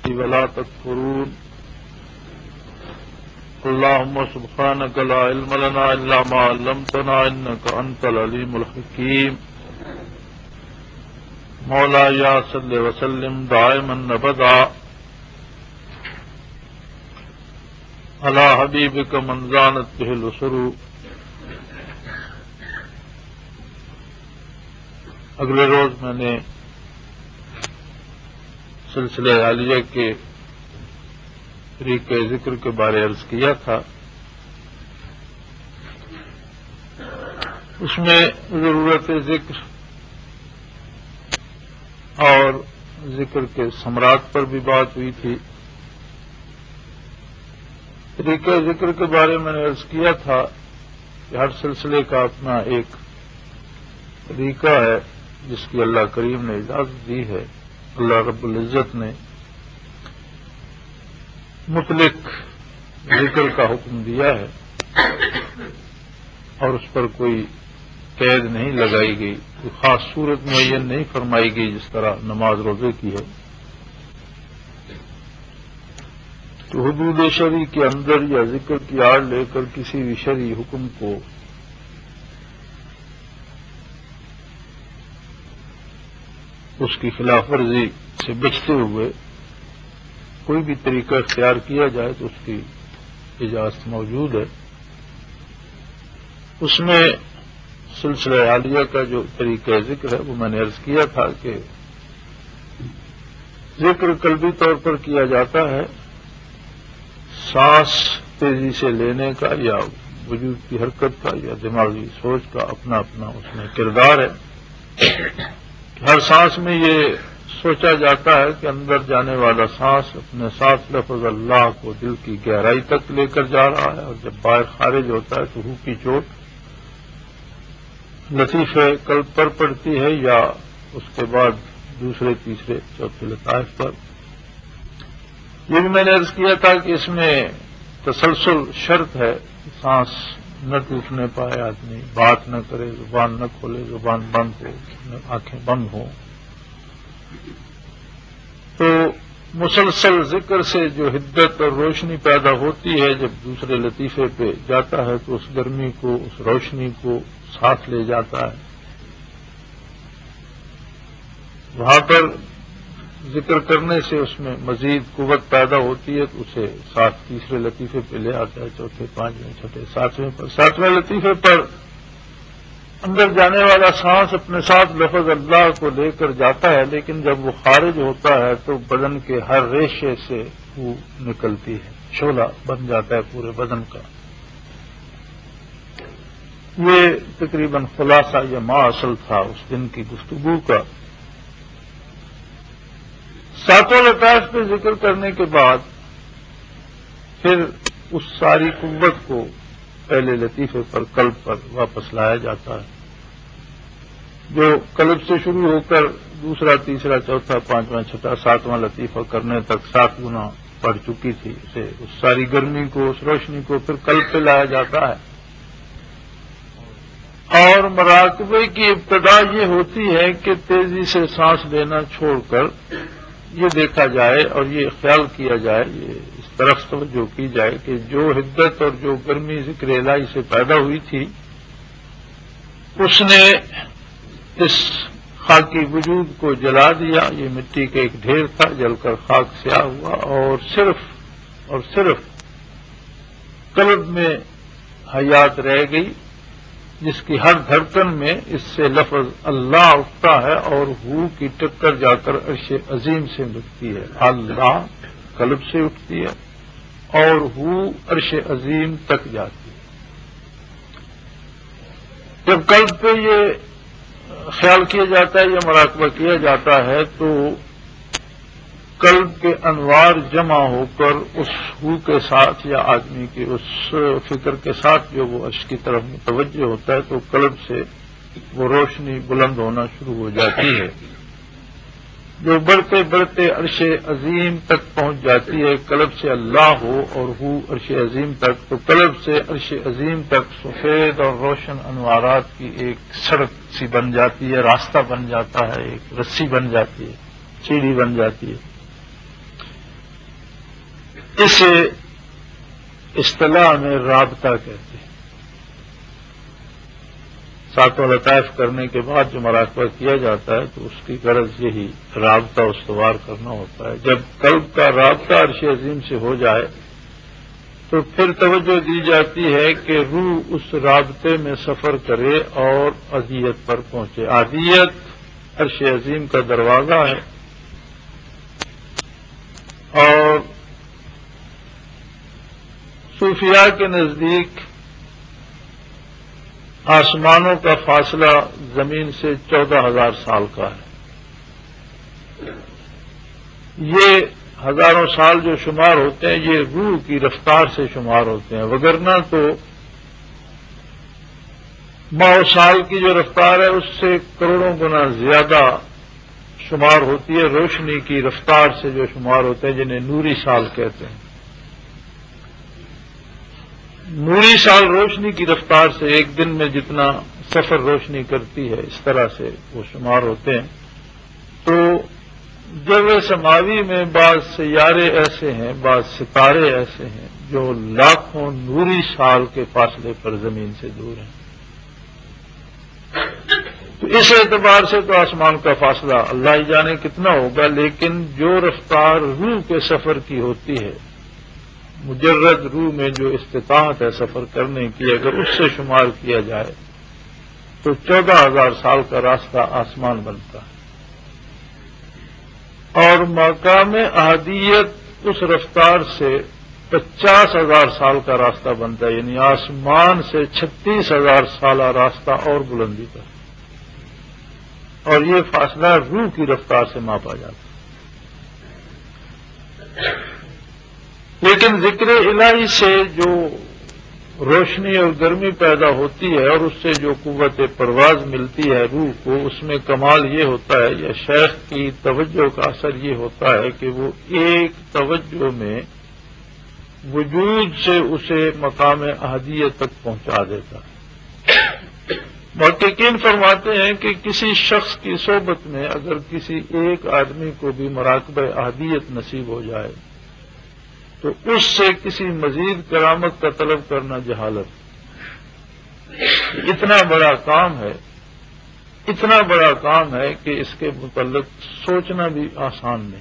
ولا تكفرون اللهم سبحانك لا علم لنا إلا ما علمتنا إنك أنت العليم الحكيم مولاي صل وسلم دائما أبدا على حبيبك من زانت به الأسر. اگلے روز میں نے سلسلہ عالیہ کے طریقہ ذکر کے بارے عرض کیا تھا. اس میں ضرورت ذکر اور ذکر کے ثمرات پر بھی بات ہوئی تھی. طریقہ ذکر کے بارے میں نے عرض کیا تھا کہ ہر سلسلے کا اپنا ایک طریقہ ہے جس کی اللہ کریم نے اجازت دی ہے. اللہ رب العزت نے مطلق ذکر کا حکم دیا ہے اور اس پر کوئی قید نہیں لگائی گئی، کوئی خاص صورت معین نہیں فرمائی گئی جس طرح نماز روزے کی ہے. تو حدود شرعی کے اندر یا ذکر کی آڑ لے کر کسی بھی شرعی حکم کو اس کی خلاف ورزی سے بچتے ہوئے کوئی بھی طریقہ اختیار کیا جائے تو اس کی اجازت موجود ہے. اس میں سلسلہ عالیہ کا جو طریقہ ذکر ہے وہ میں نے عرض کیا تھا کہ ذکر قلبی طور پر کیا جاتا ہے، سانس تیزی سے لینے کا یا وجود کی حرکت کا یا دماغی سوچ کا اپنا اپنا اس میں کردار ہے. ہر سانس میں یہ سوچا جاتا ہے کہ اندر جانے والا سانس اپنے ساتھ لفظ اللہ کو دل کی گہرائی تک لے کر جا رہا ہے، اور جب باہر خارج ہوتا ہے تو روح کی چوٹ لطیفے قلب پر پڑتی ہے یا اس کے بعد دوسرے تیسرے چوتھے لطائف پر. یہ بھی میں نے عرض کیا تھا کہ اس میں تسلسل شرط ہے، سانس نہ ٹوٹنے پائے، آدمی بات نہ کرے، زبان نہ کھولے، زبان بند ہو، آنکھیں بند ہوں. تو مسلسل ذکر سے جو حدت اور روشنی پیدا ہوتی ہے جب دوسرے لطیفے پہ جاتا ہے تو اس گرمی کو، اس روشنی کو ساتھ لے جاتا ہے. وہاں پر ذکر کرنے سے اس میں مزید قوت پیدا ہوتی ہے تو اسے ساتھ تیسرے لطیفے پہ لے آتا ہے، چوتھے، پانچویں، چھٹے، ساتویں پر. ساتویں لطیفے پر اندر جانے والا سانس اپنے ساتھ لفظ اللہ کو لے کر جاتا ہے، لیکن جب وہ خارج ہوتا ہے تو بدن کے ہر ریشے سے وہ نکلتی ہے، شعلہ بن جاتا ہے پورے بدن کا. یہ تقریباً خلاصہ یا ماصل تھا اس دن کی گفتگو کا. ساتوں لطائف پہ ذکر کرنے کے بعد پھر اس ساری قوت کو پہلے لطیفے پر، قلب پر واپس لایا جاتا ہے. جو قلب سے شروع ہو کر دوسرا، تیسرا، چوتھا، پانچواں، چھٹا، ساتواں لطیفہ کرنے تک 7 گنا پڑ چکی تھی، اسے اس ساری گرمی کو، اس روشنی کو پھر قلب پہ لایا جاتا ہے. اور مراقبے کی ابتدا یہ ہوتی ہے کہ تیزی سے سانس لینا چھوڑ کر یہ دیکھا جائے اور یہ خیال کیا جائے، یہ اس طرف توجہ کی جائے کہ جو حدت اور جو گرمی ذکر الہی سے پیدا ہوئی تھی اس نے اس خاکی وجود کو جلا دیا. یہ مٹی کا ایک ڈھیر تھا، جل کر خاک سیاہ ہوا اور صرف قلب میں حیات رہ گئی، جس کی ہر دھڑکن میں اس سے لفظ اللہ اٹھتا ہے اور ہو کی ٹکر جا کر عرش عظیم سے ملتی ہے. اللہ قلب سے اٹھتی ہے اور ہو عرش عظیم تک جاتی ہے. جب قلب پہ یہ خیال کیا جاتا ہے یا مراقبہ کیا جاتا ہے تو قلب کے انوار جمع ہو کر اس ہو کے ساتھ یا آدمی کی اس فکر کے ساتھ جو وہ عرش کی طرف متوجہ ہوتا ہے تو قلب سے وہ روشنی بلند ہونا شروع ہو جاتی ہے، جو بڑھتے بڑھتے عرش عظیم تک پہنچ جاتی ہے. قلب سے اللہ ہو اور ہو عرش عظیم تک، تو قلب سے عرش عظیم تک سفید اور روشن انوارات کی ایک سڑک سی بن جاتی ہے، راستہ بن جاتا ہے، ایک رسی بن جاتی ہے، سیڑھی بن جاتی ہے. اسے اصطلاح میں رابطہ کہتے ہیں۔ ساتوں لطائف کرنے کے بعد جو مراقبہ کیا جاتا ہے تو اس کی غرض یہی رابطہ استوار کرنا ہوتا ہے۔ جب قلب کا رابطہ عرش عظیم سے ہو جائے تو پھر توجہ دی جاتی ہے کہ روح اس رابطے میں سفر کرے اور عدیت پر پہنچے۔ عدیت عرش عظیم کا دروازہ ہے اور صوفیاء کے نزدیک آسمانوں کا فاصلہ زمین سے 14,000 سال کا ہے۔ یہ ہزاروں سال جو شمار ہوتے ہیں یہ روح کی رفتار سے شمار ہوتے ہیں، وگرنہ تو ماہ سال کی جو رفتار ہے اس سے کروڑوں گنا زیادہ شمار ہوتی ہے روشنی کی رفتار سے جو شمار ہوتے ہیں، جنہیں نوری سال کہتے ہیں۔ نوری سال روشنی کی رفتار سے ایک دن میں جتنا سفر روشنی کرتی ہے اس طرح سے وہ شمار ہوتے ہیں۔ تو جو سماوی میں بعض سیارے ایسے ہیں، بعض ستارے ایسے ہیں جو لاکھوں نوری سال کے فاصلے پر زمین سے دور ہیں۔ تو اس اعتبار سے تو آسمان کا فاصلہ اللہ ہی جانے کتنا ہوگا، لیکن جو رفتار روح کے سفر کی ہوتی ہے، مجرد روح میں جو استطاعت ہے سفر کرنے کی، اگر اس سے شمار کیا جائے تو 14,000 سال کا راستہ آسمان بنتا ہے، اور مقام احدیت اس رفتار سے 50,000 سال کا راستہ بنتا ہے، یعنی آسمان سے 36,000 سالہ راستہ اور بلندی پر، اور یہ فاصلہ روح کی رفتار سے ماپا جاتا ہے۔ لیکن ذکر الہی سے جو روشنی اور گرمی پیدا ہوتی ہے اور اس سے جو قوت پرواز ملتی ہے روح کو، اس میں کمال یہ ہوتا ہے، یا شیخ کی توجہ کا اثر یہ ہوتا ہے کہ وہ ایک توجہ میں وجود سے اسے مقام احدیت تک پہنچا دیتا ہے۔ محققین فرماتے ہیں کہ کسی شخص کی صحبت میں اگر کسی ایک آدمی کو بھی مراقبہ احدیت نصیب ہو جائے تو اس سے کسی مزید کرامت کا طلب کرنا جہالت۔ اتنا بڑا کام ہے، اتنا بڑا کام ہے کہ اس کے متعلق سوچنا بھی آسان نہیں،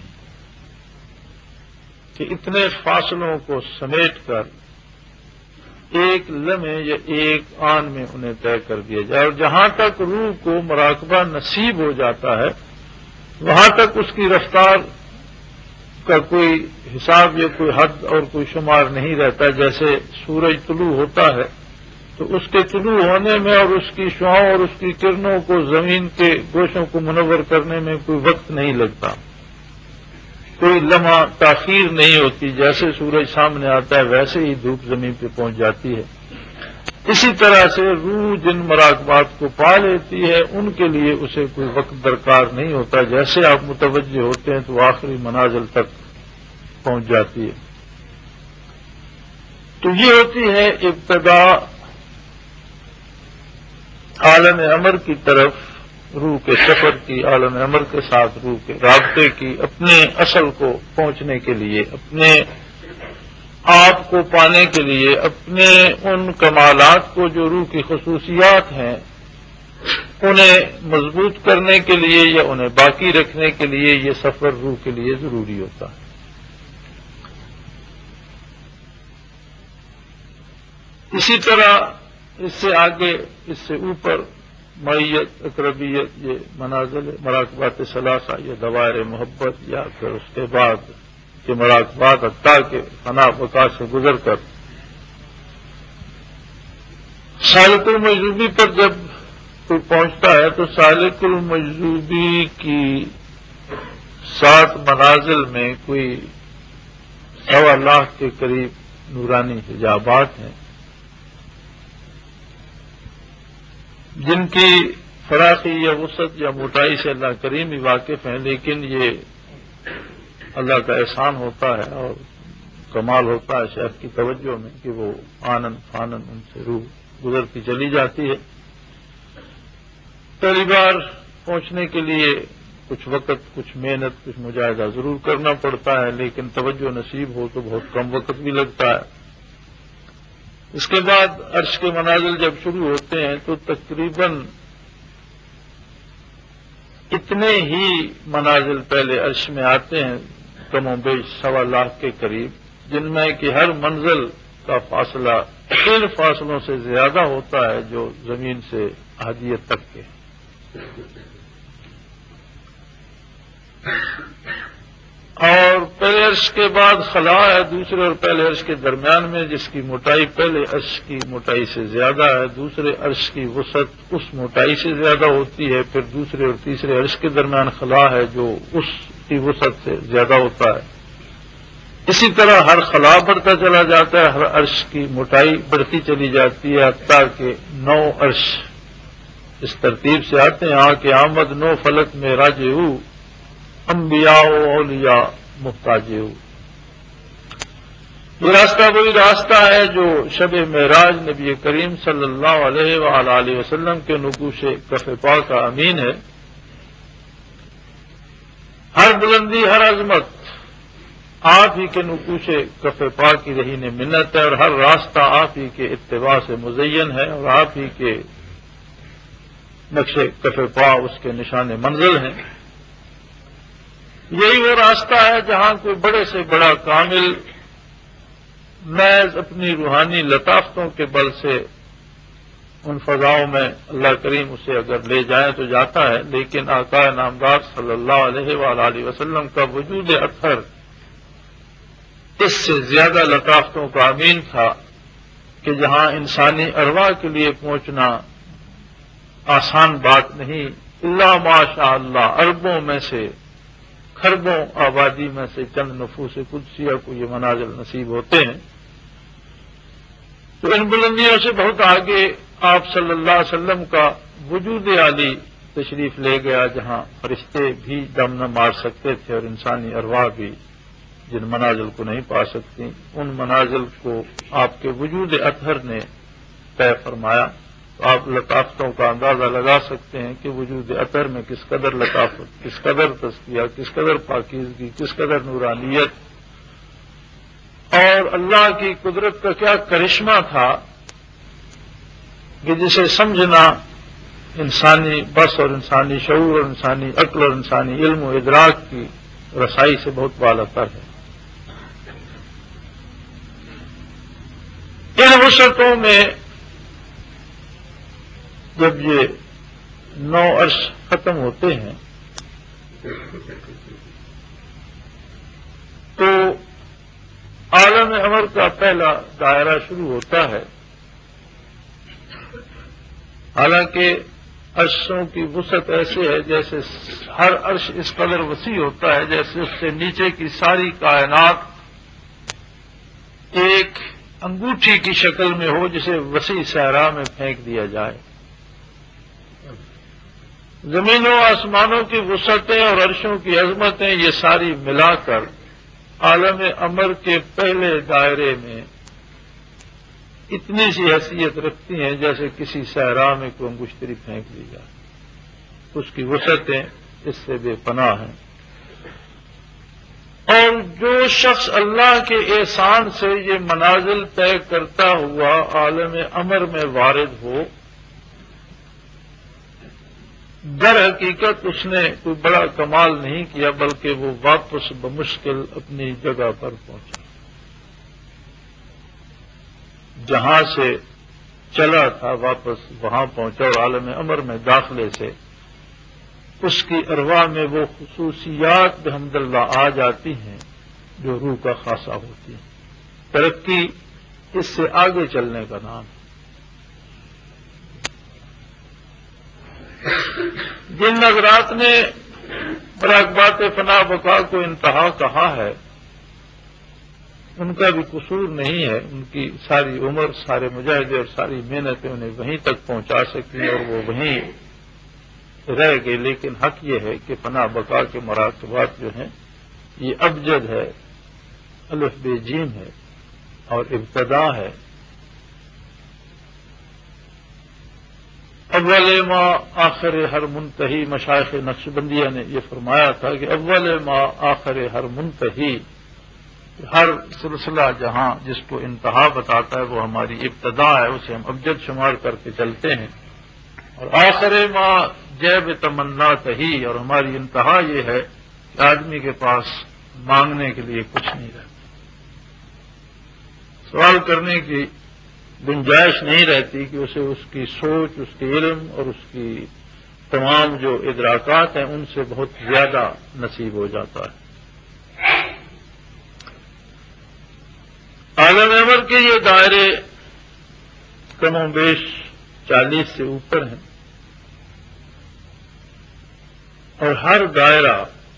کہ اتنے فاصلوں کو سمیٹ کر ایک لمحے یا ایک آن میں انہیں طے کر دیا جائے، اور جہاں تک روح کو مراقبہ نصیب ہو جاتا ہے وہاں تک اس کی رفتار کا کوئی حساب یا کوئی حد اور کوئی شمار نہیں رہتا۔ جیسے سورج طلوع ہوتا ہے تو اس کے طلوع ہونے میں اور اس کی شعاعوں اور اس کی کرنوں کو زمین کے گوشوں کو منور کرنے میں کوئی وقت نہیں لگتا، کوئی لمحہ تاخیر نہیں ہوتی، جیسے سورج سامنے آتا ہے ویسے ہی دھوپ زمین پہ پہنچ جاتی ہے۔ اسی طرح سے روح جن مراقبات کو پا لیتی ہے ان کے لیے اسے کوئی وقت درکار نہیں ہوتا، جیسے آپ متوجہ ہوتے ہیں تو آخری منازل تک پہنچ جاتی ہے۔ تو یہ ہوتی ہے ابتدا عالم امر کی طرف روح کے سفر کی، عالم امر کے ساتھ روح کے رابطے کی، اپنے اصل کو پہنچنے کے لیے، اپنے آپ کو پانے کے لیے، اپنے ان کمالات کو جو روح کی خصوصیات ہیں انہیں مضبوط کرنے کے لیے یا انہیں باقی رکھنے کے لیے یہ سفر روح کے لیے ضروری ہوتا ہے۔ اسی طرح اس سے آگے، اس سے اوپر معیت، اقربیت، یہ منازل مراقبات ثلاثہ، یہ دوائر محبت، یا پھر اس کے بعد کہ مراقبات حتیٰ کے فنا بقا سے گزر کر سالک المجذوبی پر جب کوئی پہنچتا ہے تو سالک المجذوبی کی 7 منازل میں کوئی 1.25 لاکھ کے قریب نورانی حجابات ہیں، جن کی فراخی یا وسعت یا موٹائی سے اللہ کریم ہی واقف ہیں، لیکن یہ اللہ کا احسان ہوتا ہے اور کمال ہوتا ہے شیخ کی توجہ میں کہ وہ آنن فانن ان سے روح گزرتی چلی جاتی ہے۔ پہلی بار پہنچنے کے لیے کچھ وقت، کچھ محنت، کچھ مجاہدہ ضرور کرنا پڑتا ہے، لیکن توجہ نصیب ہو تو بہت کم وقت بھی لگتا ہے۔ اس کے بعد عرش کے منازل جب شروع ہوتے ہیں تو تقریباً اتنے ہی منازل پہلے عرش میں آتے ہیں، کم و بیش 1.25 لاکھ کے قریب، جن میں کہ ہر منزل کا فاصلہ ان فاصلوں سے زیادہ ہوتا ہے جو زمین سے احدیت تک کے۔ اور پہلے عرش کے بعد خلا ہے دوسرے اور پہلے عرش کے درمیان میں، جس کی موٹائی پہلے عرش کی موٹائی سے زیادہ ہے، دوسرے عرش کی وسعت اس موٹائی سے زیادہ ہوتی ہے، پھر دوسرے اور تیسرے عرش کے درمیان خلا ہے جو اس کی وسعت سے زیادہ ہوتا ہے۔ اسی طرح ہر خلا بڑھتا چلا جاتا ہے، ہر عرش کی موٹائی بڑھتی چلی جاتی ہے، حتیٰ کہ 9 عرش اس ترتیب سے آتے ہیں کہ آمد 9 فلک میں راجے ہو، انبیاء و اولیاء محتاج ہو۔ یہ راستہ وہی راستہ ہے جو شب معراج نبی کریم صلی اللہ علیہ وآلہ وسلم کے نقوش کف پا کا امین ہے۔ ہر بلندی، ہر عظمت آپ ہی کے نقوش کف پا کی رہین منت ہے، اور ہر راستہ آپ ہی کے اتباع سے مزین ہے، اور آپ ہی کے نقش کف پا اس کے نشان منزل ہیں۔ یہی وہ راستہ ہے جہاں کوئی بڑے سے بڑا کامل محض اپنی روحانی لطافتوں کے بل سے ان فضاؤں میں اللہ کریم اسے اگر لے جائیں تو جاتا ہے، لیکن آقا نامدار صلی اللہ علیہ وآلہ وسلم کا وجود اطہر اس سے زیادہ لطافتوں کا امین تھا کہ جہاں انسانی ارواح کے لیے پہنچنا آسان بات نہیں، اللہ ماشاء اللہ اربوں میں سے، خربوں آبادی میں سے چند نفوس قدسیہ کو یہ منازل نصیب ہوتے ہیں۔ تو ان بلندیوں سے بہت آگے آپ صلی اللہ علیہ وسلم کا وجود عالی تشریف لے گیا، جہاں فرشتے بھی دم نہ مار سکتے تھے اور انسانی ارواح بھی جن منازل کو نہیں پا سکتی، ان منازل کو آپ کے وجود اطہر نے طے فرمایا۔ تو آپ لطافتوں کا اندازہ لگا سکتے ہیں کہ وجود اطہر میں کس قدر لطافت، کس قدر تزکیہ، کس قدر پاکیزگی، کس قدر نورانیت، اور اللہ کی قدرت کا کیا کرشمہ تھا کہ جسے سمجھنا انسانی بس اور انسانی شعور اور انسانی عقل اور انسانی علم و ادراک کی رسائی سے بہت بالاتر ہے۔ ان وسعتوں میں جب یہ 9 عرش ختم ہوتے ہیں تو عالم امر کا پہلا دائرہ شروع ہوتا ہے۔ حالانکہ عرشوں کی وسعت ایسے ہے جیسے ہر عرش اس قدر وسیع ہوتا ہے جیسے اس سے نیچے کی ساری کائنات ایک انگوٹھی کی شکل میں ہو جسے وسیع صحرا میں پھینک دیا جائے۔ زمینوں آسمانوں کی وسعتیں اور عرشوں کی عظمتیں یہ ساری ملا کر عالم امر کے پہلے دائرے میں اتنی سی حیثیت رکھتی ہیں جیسے کسی صحرا میں کوئی انگشتری پھینک دی جائے۔ اس کی وسعتیں اس سے بے پناہ ہیں، اور جو شخص اللہ کے احسان سے یہ منازل طے کرتا ہوا عالم امر میں وارد ہو، در حقیقت اس نے کوئی بڑا کمال نہیں کیا، بلکہ وہ واپس بمشکل اپنی جگہ پر پہنچا، جہاں سے چلا تھا واپس وہاں پہنچا، اور عالم امر میں داخلے سے اس کی ارواح میں وہ خصوصیات بحمد اللہ آ جاتی ہیں جو روح کا خاصہ ہوتی ہیں۔ ترقی اس سے آگے چلنے کا نام ہے۔ جن نظرات نے مراقبات فنا بقا کو انتہا کہا ہے ان کا بھی قصور نہیں ہے، ان کی ساری عمر، سارے مجاہدے اور ساری محنتیں انہیں وہیں تک پہنچا سکیں اور وہ وہیں رہ گئے، لیکن حق یہ ہے کہ فنا بقا کے مراقبات جو ہیں یہ ابجد ہے، الف بے جیم ہے اور ابتدا ہے۔ اب اول ما آخر ہر منتہی، مشائخ نقشبندیہ نے یہ فرمایا تھا کہ اول ما آخر ہر منتہی، ہر سلسلہ جہاں جس کو انتہا بتاتا ہے وہ ہماری ابتدا ہے، اسے ہم ابجد شمار کر کے چلتے ہیں، اور آخر ما جیب تمنا تہی، اور ہماری انتہا یہ ہے کہ آدمی کے پاس مانگنے کے لیے کچھ نہیں رہتا، سوال کرنے کی گنجائش نہیں رہتی کہ اسے اس کی سوچ، اس کے علم اور اس کی تمام جو ادراکات ہیں ان سے بہت زیادہ نصیب ہو جاتا ہے۔ عالم عمر کے یہ دائرے کم و بیش 40 سے اوپر ہیں، اور ہر دائرہ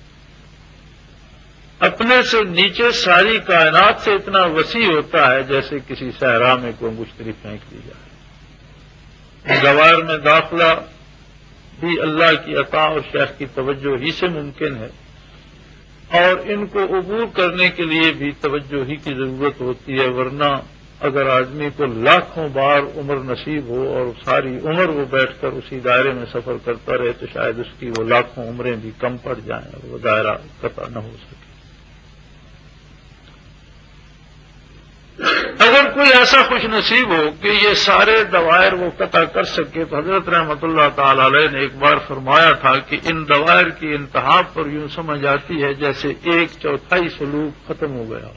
اپنے سے نیچے ساری کائنات سے اتنا وسیع ہوتا ہے جیسے کسی صحرا میں کوئی مشتری پھینک دی جائے۔ دوائر میں داخلہ بھی اللہ کی عطا اور شیخ کی توجہ ہی سے ممکن ہے، اور ان کو عبور کرنے کے لیے بھی توجہ ہی کی ضرورت ہوتی ہے، ورنہ اگر آدمی کو لاکھوں بار عمر نصیب ہو اور ساری عمر وہ بیٹھ کر اسی دائرے میں سفر کرتا رہے تو شاید اس کی وہ لاکھوں عمریں بھی کم پڑ جائیں اور وہ دائرہ قطع نہ ہو سکے۔ اگر کوئی ایسا خوش نصیب ہو کہ یہ سارے دوائر وہ قطع کر سکے تو حضرت رحمۃ اللہ تعالی علیہ نے ایک بار فرمایا تھا کہ ان دوائر کی انتہا پر یوں سمجھ آتی ہے جیسے 1/4 سلوک ختم ہو گیا،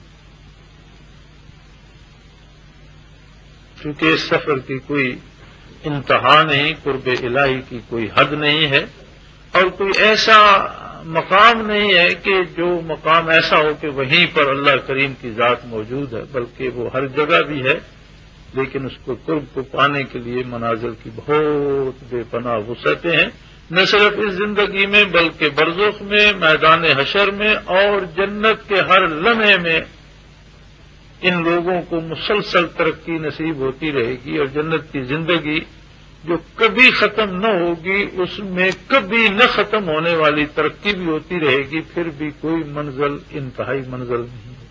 کیونکہ اس سفر کی کوئی انتہا نہیں، قرب الہی کی کوئی حد نہیں ہے، اور کوئی ایسا مقام نہیں ہے کہ جو مقام ایسا ہو کہ وہیں پر اللہ کریم کی ذات موجود ہے، بلکہ وہ ہر جگہ بھی ہے، لیکن اس کو قرب کو پانے کے لیے منازل کی بہت بے پناہ وسعتیں ہیں، نہ صرف اس زندگی میں بلکہ برزخ میں، میدان حشر میں، اور جنت کے ہر لمحے میں ان لوگوں کو مسلسل ترقی نصیب ہوتی رہے گی، اور جنت کی زندگی جو کبھی ختم نہ ہوگی اس میں کبھی نہ ختم ہونے والی ترقی بھی ہوتی رہے گی، پھر بھی کوئی منزل انتہائی منزل نہیں ہے۔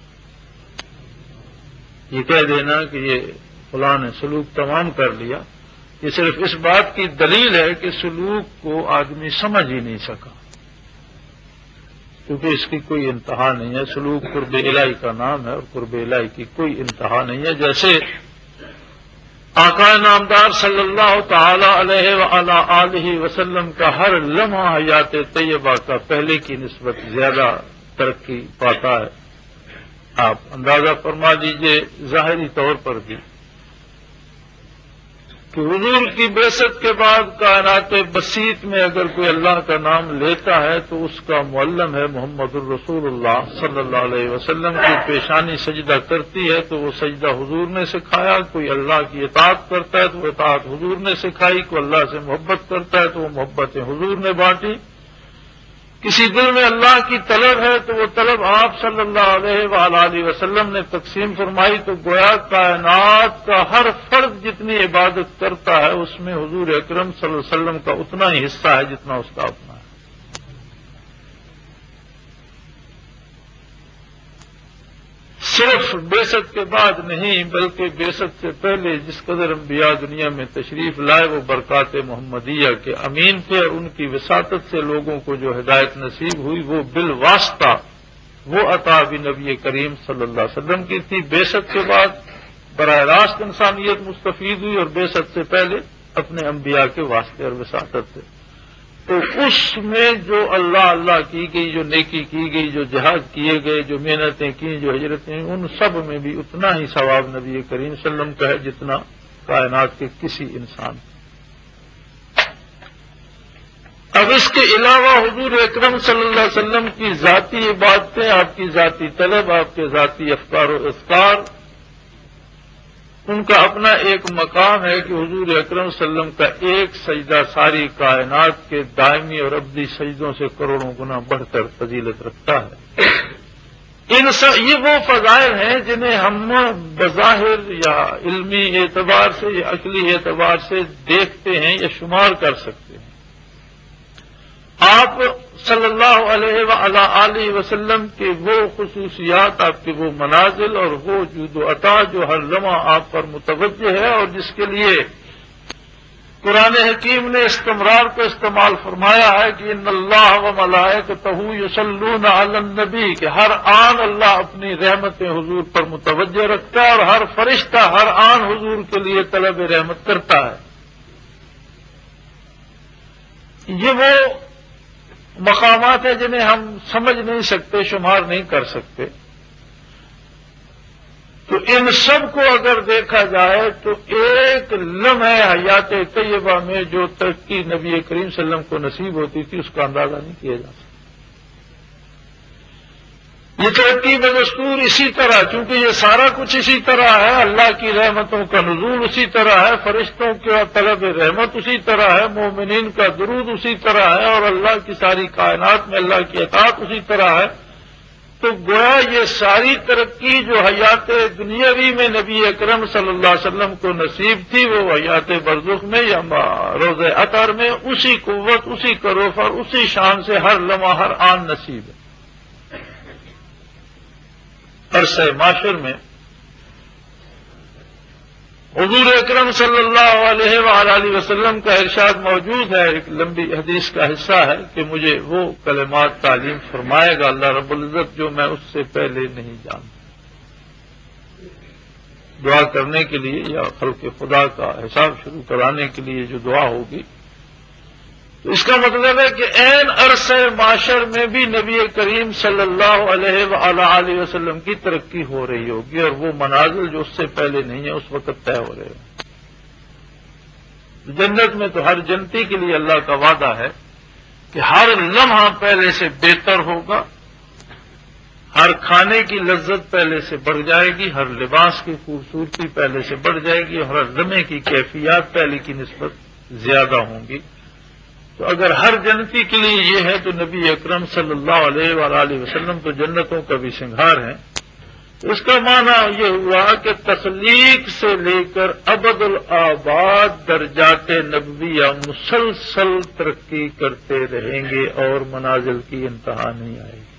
یہ کہہ دینا کہ یہ فلاں نے سلوک تمام کر لیا، یہ صرف اس بات کی دلیل ہے کہ سلوک کو آدمی سمجھ ہی نہیں سکا، کیونکہ اس کی کوئی انتہا نہیں ہے۔ سلوک قرب الہی کا نام ہے، اور قرب الہی کی کوئی انتہا نہیں ہے۔ جیسے آقا نامدار صلی اللہ تعالی علیہ وآلہ آلہ وسلم کا ہر لمحہ حیات طیبہ کا پہلے کی نسبت زیادہ ترقی پاتا ہے، آپ اندازہ فرما لیجئے ظاہری طور پر بھی کہ حضور کی بعثت کے بعد کائنات بسیط میں اگر کوئی اللہ کا نام لیتا ہے تو اس کا معلم ہے محمد الرسول اللہ صلی اللہ علیہ وسلم کی پیشانی سجدہ کرتی ہے تو وہ سجدہ حضور نے سکھایا، کوئی اللہ کی اطاعت کرتا ہے تو وہ اطاعت حضور نے سکھائی، کوئی اللہ سے محبت کرتا ہے تو وہ محبتیں حضور نے بانٹی، کسی دل میں اللہ کی طلب ہے تو وہ طلب آپ صلی اللہ علیہ وآلہ وسلم نے تقسیم فرمائی، تو گویا کائنات کا ہر فرد جتنی عبادت کرتا ہے اس میں حضور اکرم صلی اللہ علیہ وسلم کا اتنا ہی حصہ ہے جتنا اس کا اپنا ہے۔ صرف بعثت کے بعد نہیں بلکہ بعثت سے پہلے جس قدر انبیاء دنیا میں تشریف لائے وہ برکات محمدیہ کے امین تھے، اور ان کی وساطت سے لوگوں کو جو ہدایت نصیب ہوئی وہ بالواسطہ وہ عطا بھی نبی کریم صلی اللہ علیہ وسلم کی تھی۔ بعثت کے بعد براہ راست انسانیت مستفید ہوئی، اور بعثت سے پہلے اپنے انبیاء کے واسطے اور وساطت سے۔ تو اس میں جو اللہ اللہ کی گئی، جو نیکی کی گئی، جو جہاد کیے گئے، جو محنتیں کی، جو ہجرتیں، ان سب میں بھی اتنا ہی ثواب نبی کریم صلی اللہ علیہ وسلم کا ہے جتنا کائنات کے کسی انسان کا۔ اب اس کے علاوہ حضور اکرم صلی اللہ علیہ وسلم کی ذاتی عبادتیں، آپ کی ذاتی طلب، آپ کے ذاتی افکار و اذکار، ان کا اپنا ایک مقام ہے کہ حضور اکرم صلی اللہ علیہ وسلم کا ایک سجدہ ساری کائنات کے دائمی اور ابدی سجدوں سے کروڑوں گنا بڑھ کر فضیلت رکھتا ہے۔ یہ وہ فضائل ہیں جنہیں ہم بظاہر یا علمی اعتبار سے یا عقلی اعتبار سے دیکھتے ہیں یا شمار کر سکتے ہیں۔ آپ صلی اللہ علیہ وآلہ وسلم کے وہ خصوصیات، آپ کے وہ منازل اور وہ جود و عطا جو ہر لمحہ آپ پر متوجہ ہے، اور جس کے لیے قرآن حکیم نے استمرار کو استعمال فرمایا ہے کہ ان اللہ و ملائکتہ یصلون علی النبی، کہ ہر آن اللہ اپنی رحمتیں حضور پر متوجہ رکھتا ہے اور ہر فرشتہ ہر آن حضور کے لیے طلب رحمت کرتا ہے۔ یہ وہ مقامات ہیں جنہیں ہم سمجھ نہیں سکتے، شمار نہیں کر سکتے۔ تو ان سب کو اگر دیکھا جائے تو ایک لمحے حیات طیبہ میں جو ترقی نبی کریم صلی اللہ علیہ وسلم کو نصیب ہوتی تھی اس کا اندازہ نہیں کیا جا سکتا۔ یہ ترقی بدستور اسی طرح، چونکہ یہ سارا کچھ اسی طرح ہے، اللہ کی رحمتوں کا نزول اسی طرح ہے، فرشتوں کا طلب رحمت اسی طرح ہے، مومنین کا درود اسی طرح ہے، اور اللہ کی ساری کائنات میں اللہ کی اطاعت اسی طرح ہے۔ تو گویا یہ ساری ترقی جو حیات دنیاوی میں نبی اکرم صلی اللہ علیہ وسلم کو نصیب تھی، وہ حیات برزخ میں یا روض اطہر میں اسی قوت، اسی کروفر، اسی شان سے ہر لمحہ ہر آن نصیب ہے۔ عرصہ معاشر میں حضور اکرم صلی اللہ علیہ وآلہ وسلم کا ارشاد موجود ہے، ایک لمبی حدیث کا حصہ ہے کہ مجھے وہ کلمات تعلیم فرمائے گا اللہ رب العزت جو میں اس سے پہلے نہیں جانتا۔ دعا کرنے کے لیے یا خلق خدا کا حساب شروع کرانے کے لیے جو دعا ہوگی، تو اس کا مطلب ہے کہ عین عرصہ معاشر میں بھی نبی کریم صلی اللہ علیہ وآلہ وسلم کی ترقی ہو رہی ہوگی، اور وہ منازل جو اس سے پہلے نہیں ہے اس وقت طے ہو رہے ہیں۔ جنت میں تو ہر جنتی کے لیے اللہ کا وعدہ ہے کہ ہر لمحہ پہلے سے بہتر ہوگا، ہر کھانے کی لذت پہلے سے بڑھ جائے گی، ہر لباس کی خوبصورتی پہلے سے بڑھ جائے گی، اور ہر لمحے کی کیفیات پہلے کی نسبت زیادہ ہوں گی۔ تو اگر ہر جنتی کے لیے یہ ہے تو نبی اکرم صلی اللہ علیہ وآلہ وسلم تو جنتوں کا بھی سنگھار ہیں۔ تو اس کا معنی یہ ہوا کہ تخلیق سے لے کر ابد الآباد درجات نبویہ مسلسل ترقی کرتے رہیں گے اور منازل کی انتہا نہیں آئے گی۔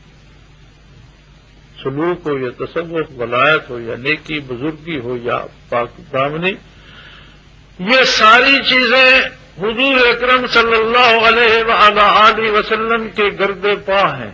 سلوک ہو یا تصوف، ولایت ہو یا نیکی، بزرگی ہو یا پاک دامنی، یہ ساری چیزیں حضور اکرم صلی اللہ علیہ وآلہ وسلم کے گرد پا ہیں۔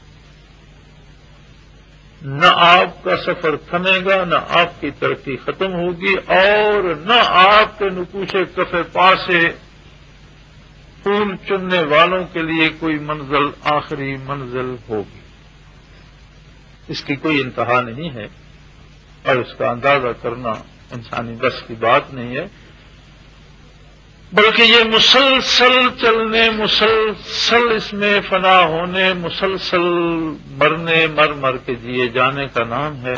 نہ آپ کا سفر تھمے گا، نہ آپ کی ترقی ختم ہوگی، اور نہ آپ کے نقوش کف پا سے پھول چننے والوں کے لیے کوئی منزل آخری منزل ہوگی۔ اس کی کوئی انتہا نہیں ہے، اور اس کا اندازہ کرنا انسانی بس کی بات نہیں ہے، بلکہ یہ مسلسل چلنے، مسلسل اس میں فنا ہونے، مسلسل مرنے، مر کے جیے جانے کا نام ہے۔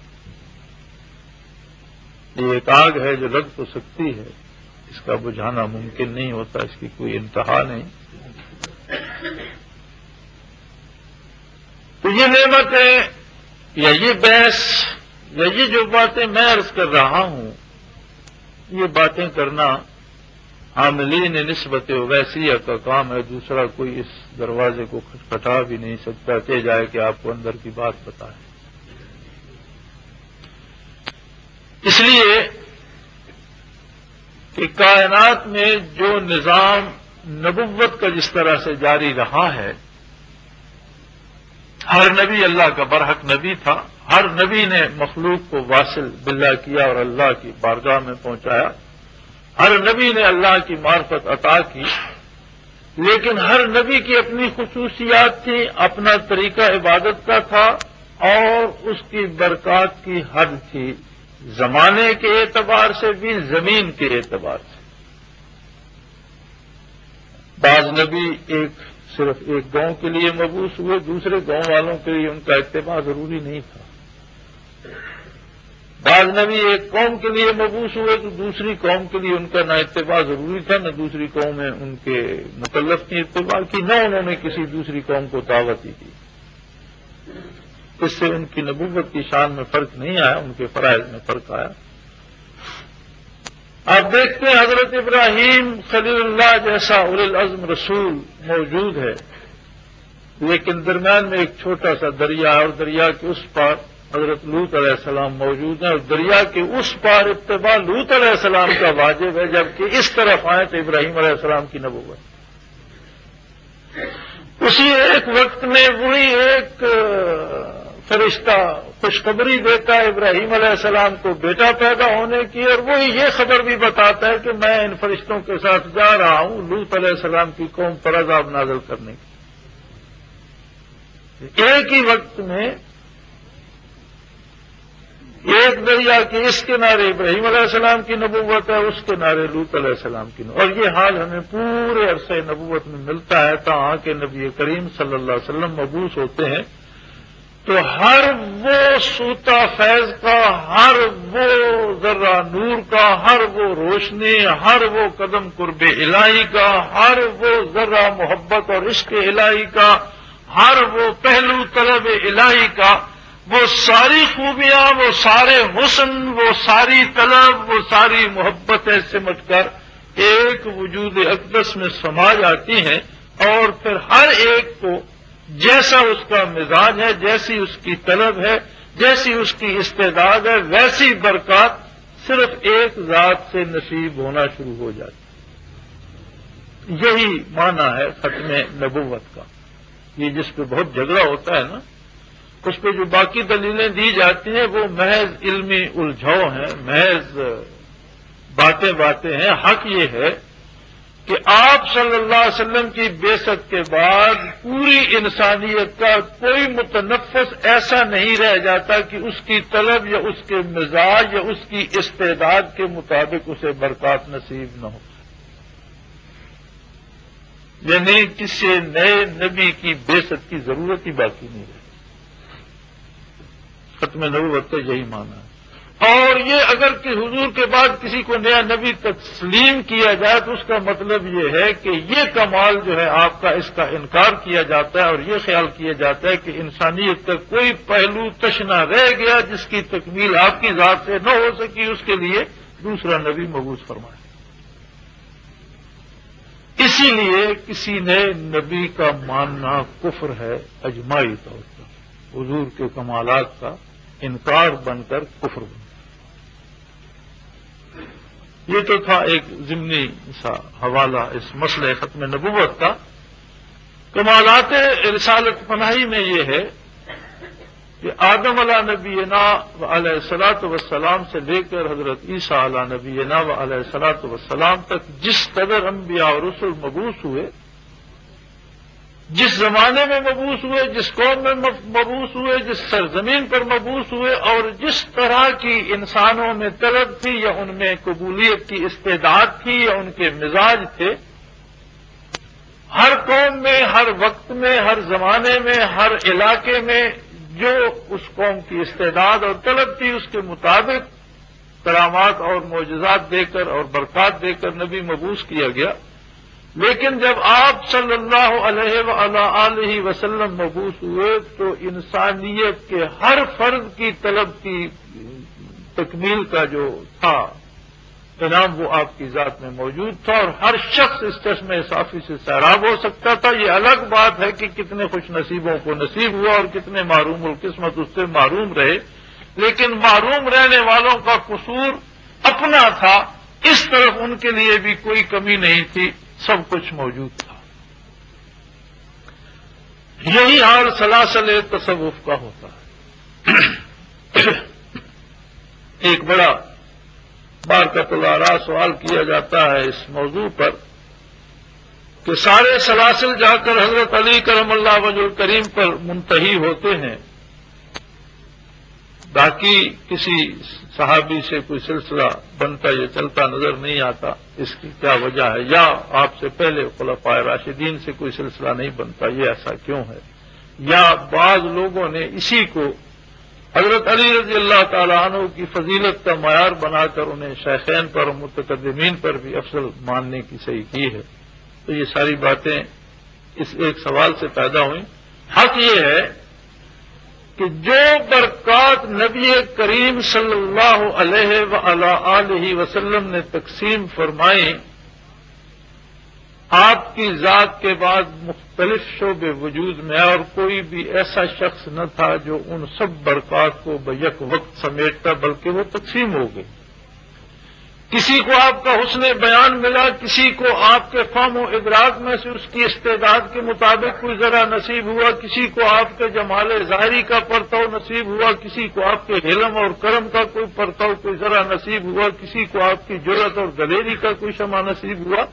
یہ ایک آگ ہے جو لگ تو سکتی ہے، اس کا بجھانا ممکن نہیں ہوتا، اس کی کوئی انتہا نہیں۔ تو یہ نعمتیں یا یہ بحث یا یہ جو باتیں میں عرض کر رہا ہوں، یہ باتیں کرنا عاملین نسبت ویسیہ کا کام ہے، دوسرا کوئی اس دروازے کو کھٹکھٹا بھی نہیں سکتا کہ جائے کہ آپ کو اندر کی بات بتائے۔ اس لیے کہ کائنات میں جو نظام نبوت کا جس طرح سے جاری رہا ہے، ہر نبی اللہ کا برحق نبی تھا، ہر نبی نے مخلوق کو واصل باللہ کیا اور اللہ کی بارگاہ میں پہنچایا، ہر نبی نے اللہ کی معرفت عطا کی، لیکن ہر نبی کی اپنی خصوصیات تھی، اپنا طریقہ عبادت کا تھا، اور اس کی برکات کی حد تھی، زمانے کے اعتبار سے بھی، زمین کے اعتبار سے۔ بعض نبی صرف ایک گاؤں کے لیے مبعوث ہوئے، دوسرے گاؤں والوں کے لیے ان کا اتباع ضروری نہیں تھا۔ بعض نبی ایک قوم کے لیے مبعوث ہوئے تو دوسری قوم کے لیے ان کا نہ اتباع ضروری تھا، نہ دوسری قوم میں ان کے مکلف کی اتباع کی، نہ انہوں نے کسی دوسری قوم کو دعوت ہی دی۔ اس سے ان کی نبوت کی شان میں فرق نہیں آیا، ان کے فرائض میں فرق آیا۔ آپ دیکھتے ہیں حضرت ابراہیم خلیل اللہ جیسا اولی العزم رسول موجود ہے، لیکن درمیان میں ایک چھوٹا سا دریا، اور دریا کے اس پار حضرت لوط علیہ السلام موجود ہیں اور دریا کے اس پار اتباع لوط علیہ السلام کا واجب ہے، جبکہ اس طرف آئیں تو ابراہیم علیہ السلام کی نبوت۔ اسی ایک وقت میں وہی ایک فرشتہ خوشخبری دیتا ہے ابراہیم علیہ السلام کو بیٹا پیدا ہونے کی، اور وہی یہ خبر بھی بتاتا ہے کہ میں ان فرشتوں کے ساتھ جا رہا ہوں لوط علیہ السلام کی قوم پر عذاب نازل کرنے کی۔ ایک ہی وقت میں ایک دریا کے اس کنارے ابراہیم علیہ السلام کی نبوت ہے، اس کنارے لوط علیہ السلام کی نبوت، اور یہ حال ہمیں پورے عرصے نبوت میں ملتا ہے تاہاں کہ نبی کریم صلی اللہ علیہ وسلم مبعوث ہوتے ہیں تو ہر وہ سوتا فیض کا، ہر وہ ذرہ نور کا، ہر وہ روشنی، ہر وہ قدم قرب الہی کا، ہر وہ ذرہ محبت اور عشق الہی کا، ہر وہ پہلو طلب الہی کا، وہ ساری خوبیاں، وہ سارے حسن، وہ ساری طلب، وہ ساری محبتیں سمٹ کر ایک وجود اقدس میں سما جاتی ہیں، اور پھر ہر ایک کو جیسا اس کا مزاج ہے، جیسی اس کی طلب ہے، جیسی اس کی استعداد ہے، ویسی برکات صرف ایک ذات سے نصیب ہونا شروع ہو جاتی۔ یہی معنی ہے ختم نبوت کا۔ یہ جس پہ بہت جھگڑا ہوتا ہے نا، اس پہ جو باقی دلیلیں دی جاتی ہیں وہ محض علمی الجھاؤ ہیں، محض باتیں ہیں۔ حق یہ ہے کہ آپ صلی اللہ علیہ وسلم کی بعثت کے بعد پوری انسانیت کا کوئی متنفس ایسا نہیں رہ جاتا کہ اس کی طلب یا اس کے مزاج یا اس کی استعداد کے مطابق اسے برکات نصیب نہ ہو، یعنی کسی نئے نبی کی بعثت کی ضرورت ہی باقی نہیں رہی۔ ختم نبوت کا یہی معنی ہے۔ اور یہ اگر کہ حضور کے بعد کسی کو نیا نبی تسلیم کیا جائے تو اس کا مطلب یہ ہے کہ یہ کمال جو ہے آپ کا، اس کا انکار کیا جاتا ہے، اور یہ خیال کیا جاتا ہے کہ انسانیت کا کوئی پہلو تشنہ رہ گیا جس کی تکمیل آپ کی ذات سے نہ ہو سکی، اس کے لیے دوسرا نبی مبعوث فرمائے۔ اسی لیے کسی نئے نبی کا ماننا کفر ہے اجماعی طور پر، حضور کے کمالات کا انکار بن کر کفر بن۔ یہ تو تھا ایک ضمنی سا حوالہ اس مسئلہ ختم نبوت کا۔ کمالات رسالت پناہی میں یہ ہے کہ آدم علیہ نبینا و علیہ الصلوۃ والسلام سے لے کر حضرت عیسیٰ علیہ نبینا و علیہ الصلوۃ والسلام تک جس قدر انبیاء اور رسل مبعوث ہوئے، جس زمانے میں مبعوث ہوئے، جس قوم میں مبعوث ہوئے، جس سرزمین پر مبعوث ہوئے، اور جس طرح کی انسانوں میں طلب تھی یا ان میں قبولیت کی استعداد تھی یا ان کے مزاج تھے، ہر قوم میں، ہر وقت میں، ہر زمانے میں، ہر علاقے میں جو اس قوم کی استعداد اور طلب تھی اس کے مطابق کرامات اور معجزات دے کر اور برکات دے کر نبی مبعوث کیا گیا۔ لیکن جب آپ صلی اللہ علیہ وآلہ وسلم مبعوث ہوئے تو انسانیت کے ہر فرد کی طلب کی تکمیل کا جو تھا انعام وہ آپ کی ذات میں موجود تھا، اور ہر شخص اس چشمے صافی سے سیراب ہو سکتا تھا۔ یہ الگ بات ہے کہ کتنے خوش نصیبوں کو نصیب ہوا اور کتنے محروم القسمت اس سے محروم رہے، لیکن محروم رہنے والوں کا قصور اپنا تھا، اس طرف ان کے لیے بھی کوئی کمی نہیں تھی، سب کچھ موجود تھا۔ یہی حال سلاسل تصوف کا ہوتا ہے۔ ایک بڑا بارکۃ اللہ سوال کیا جاتا ہے اس موضوع پر کہ سارے سلاسل جا کر حضرت علی کرم اللہ وجہ الکریم پر منتہی ہوتے ہیں، باقی کسی صحابی سے کوئی سلسلہ بنتا یا چلتا نظر نہیں آتا، اس کی کیا وجہ ہے؟ یا آپ سے پہلے خلفائے راشدین سے کوئی سلسلہ نہیں بنتا، یہ ایسا کیوں ہے؟ یا بعض لوگوں نے اسی کو حضرت علی رضی اللہ تعالیٰ عنہ کی فضیلت کا معیار بنا کر انہیں شیخین پر اور متقدمین پر بھی افضل ماننے کی صحیح کی ہے۔ تو یہ ساری باتیں اس ایک سوال سے پیدا ہوئیں۔ حق یہ ہے کہ جو برکات نبی کریم صلی اللہ علیہ وآلہ وسلم نے تقسیم فرمائیں، آپ کی ذات کے بعد مختلف شعبے وجود میں اور کوئی بھی ایسا شخص نہ تھا جو ان سب برکات کو بیک وقت سمیٹتا، بلکہ وہ تقسیم ہو گئی۔ کسی کو آپ کا حسن بیان ملا، کسی کو آپ کے فہم و ادراک میں سے اس کی استعداد کے مطابق کوئی ذرا نصیب ہوا، کسی کو آپ کے جمال ظاہری کا پرتو نصیب ہوا، کسی کو آپ کے علم اور کرم کا کوئی پرتو کوئی ذرا نصیب ہوا، کسی کو آپ کی جرأت اور دلیری کا کوئی شمع نصیب ہوا۔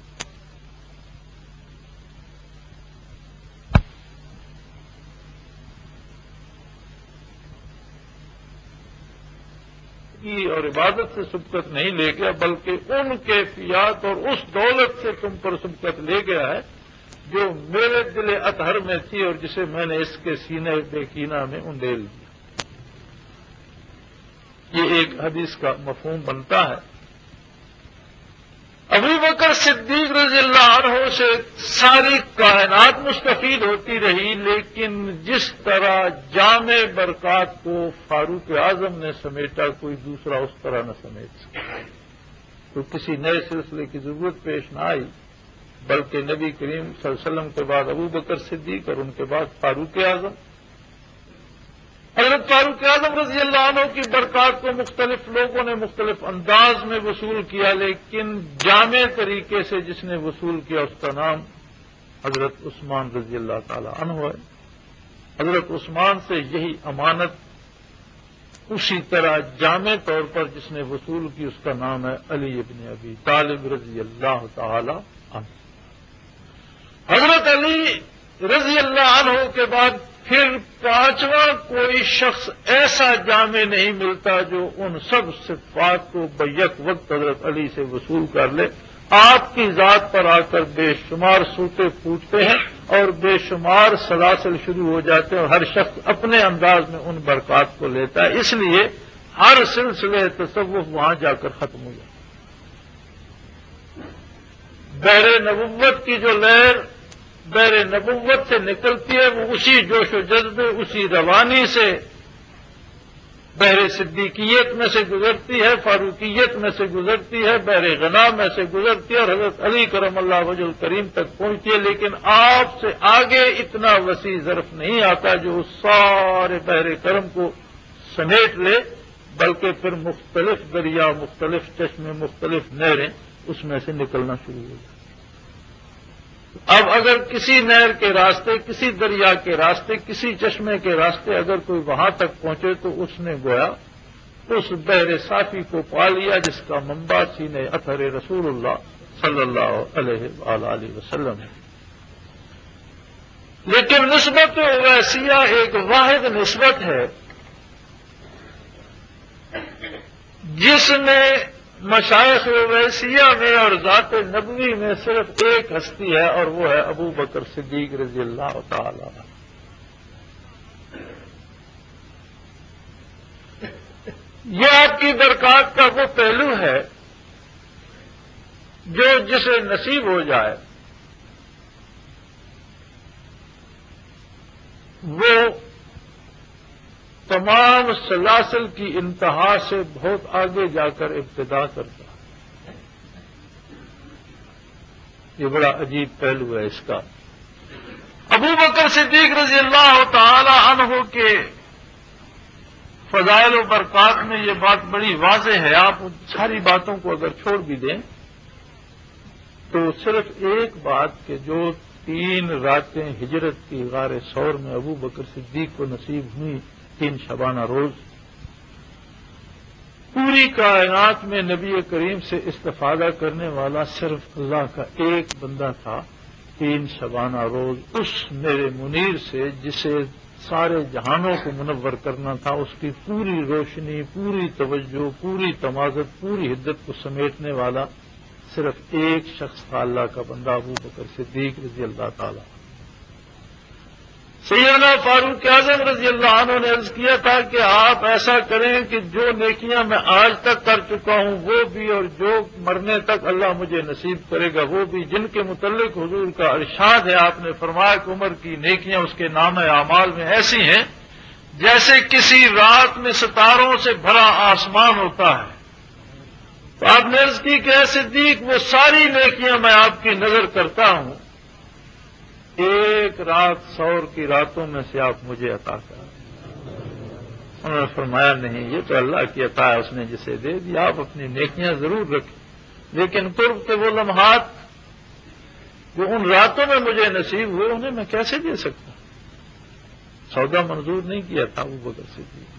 اور عبادت سے سبقت نہیں لے گیا، بلکہ ان کیفیات اور اس دولت سے تم پر سبقت لے گیا ہے جو میرے دل اطہر میں تھی اور جسے میں نے اس کے سینے بے کینہ میں انڈیل دیا۔ یہ ایک حدیث کا مفہوم بنتا ہے۔ ابو بکر صدیق رضی اللہ عنہ سے ساری کائنات مستفید ہوتی رہی، لیکن جس طرح جامع برکات کو فاروق اعظم نے سمیٹا کوئی دوسرا اس طرح نہ سمیٹ سکا۔ تو کسی نئے سلسلے کی ضرورت پیش نہ آئی، بلکہ نبی کریم صلی اللہ علیہ وسلم کے بعد ابو بکر صدیق اور ان کے بعد فاروق اعظم، حضرت فاروق اعظم رضی اللہ عنہ کی برکات کو مختلف لوگوں نے مختلف انداز میں وصول کیا، لیکن جامع طریقے سے جس نے وصول کیا اس کا نام حضرت عثمان رضی اللہ تعالی عنہ ہے۔ حضرت عثمان سے یہی امانت اسی طرح جامع طور پر جس نے وصول کی اس کا نام ہے علی ابن ابی طالب رضی اللہ تعالی عنہ۔ حضرت علی رضی اللہ عنہ کے بعد پھر پانچواں کوئی شخص ایسا جامع نہیں ملتا جو ان سب صفات کو بیک وقت حضرت علی سے وصول کر لے۔ آپ کی ذات پر آ کر بے شمار سوتے پھوٹتے ہیں اور بے شمار سلاسل شروع ہو جاتے ہیں اور ہر شخص اپنے انداز میں ان برکات کو لیتا ہے، اس لیے ہر سلسلے تصوف وہاں جا کر ختم ہو جاتا ہے۔ بحر نبوت کی جو لہر بحر نبوت سے نکلتی ہے وہ اسی جوش و جذبے، اسی روانی سے بحر صدیقیت میں سے گزرتی ہے، فاروقیت میں سے گزرتی ہے، بحر غنا میں سے گزرتی ہے اور حضرت علی کرم اللہ وجہ الکریم تک پہنچتی ہے، لیکن آپ سے آگے اتنا وسیع ظرف نہیں آتا جو اس سارے بحر کرم کو سمیٹ لے، بلکہ پھر مختلف دریا، مختلف چشمے، مختلف نہریں اس میں سے نکلنا شروع ہو جائیں۔ اب اگر کسی نہر کے راستے، کسی دریا کے راستے، کسی چشمے کے راستے اگر کوئی وہاں تک پہنچے تو اس نے گویا اس بحر صافی کو پا لیا جس کا منبع سینے اطہر رسول اللہ صلی اللہ علیہ وآلہ وسلم ہے۔ لیکن نسبت اویسیہ ایک واحد نسبت ہے جس میں مشائخ اویسیہ میں اور ذات نبوی میں صرف ایک ہستی ہے اور وہ ہے ابو بکر صدیق رضی اللہ تعالی عنہ۔ یہ آپ کی برکات کا وہ پہلو ہے جو جسے نصیب ہو جائے وہ تمام سلاسل کی انتہا سے بہت آگے جا کر ابتدا کرتا ہے۔ یہ بڑا عجیب پہلو ہے اس کا۔ ابو بکر صدیق رضی اللہ تعالی عنہ کے فضائل و برکات میں یہ بات بڑی واضح ہے۔ آپ ساری باتوں کو اگر چھوڑ بھی دیں تو صرف ایک بات کہ جو 3 راتیں ہجرت کی غار ثور میں ابو بکر صدیق کو نصیب ہوئی، 3 شبانہ روز، پوری کائنات میں نبی کریم سے استفادہ کرنے والا صرف اللہ کا ایک بندہ تھا۔ 3 شبانہ روز اس میرے منیر سے جسے سارے جہانوں کو منور کرنا تھا، اس کی پوری روشنی، پوری توجہ، پوری تمازت، پوری حدت کو سمیٹنے والا صرف ایک شخص تھا، اللہ کا بندہ ابو بکر صدیق رضی اللہ تعالی۔ سیدنا فاروق اعظم رضی اللہ عنہ نے عرض کیا تھا کہ آپ ایسا کریں کہ جو نیکیاں میں آج تک کر چکا ہوں وہ بھی اور جو مرنے تک اللہ مجھے نصیب کرے گا وہ بھی، جن کے متعلق حضور کا ارشاد ہے، آپ نے فرمایا کہ عمر کی نیکیاں اس کے نام اعمال میں ایسی ہیں جیسے کسی رات میں ستاروں سے بھرا آسمان ہوتا ہے تو آپ نے عرض کی کہ اے صدیق وہ ساری نیکیاں میں آپ کی نظر کرتا ہوں، ایک رات سور کی راتوں میں سے آپ مجھے عطا کریں۔ انہوں نے فرمایا نہیں، یہ تو اللہ کی عطا ہے، اس نے جسے دے دیا، آپ اپنی نیکیاں ضرور رکھیں، لیکن قرب کے وہ لمحات جو ان راتوں میں مجھے نصیب ہوئے انہیں میں کیسے دے سکتا؟ سودا منظور نہیں کیا تھا ابو بکر صدیق۔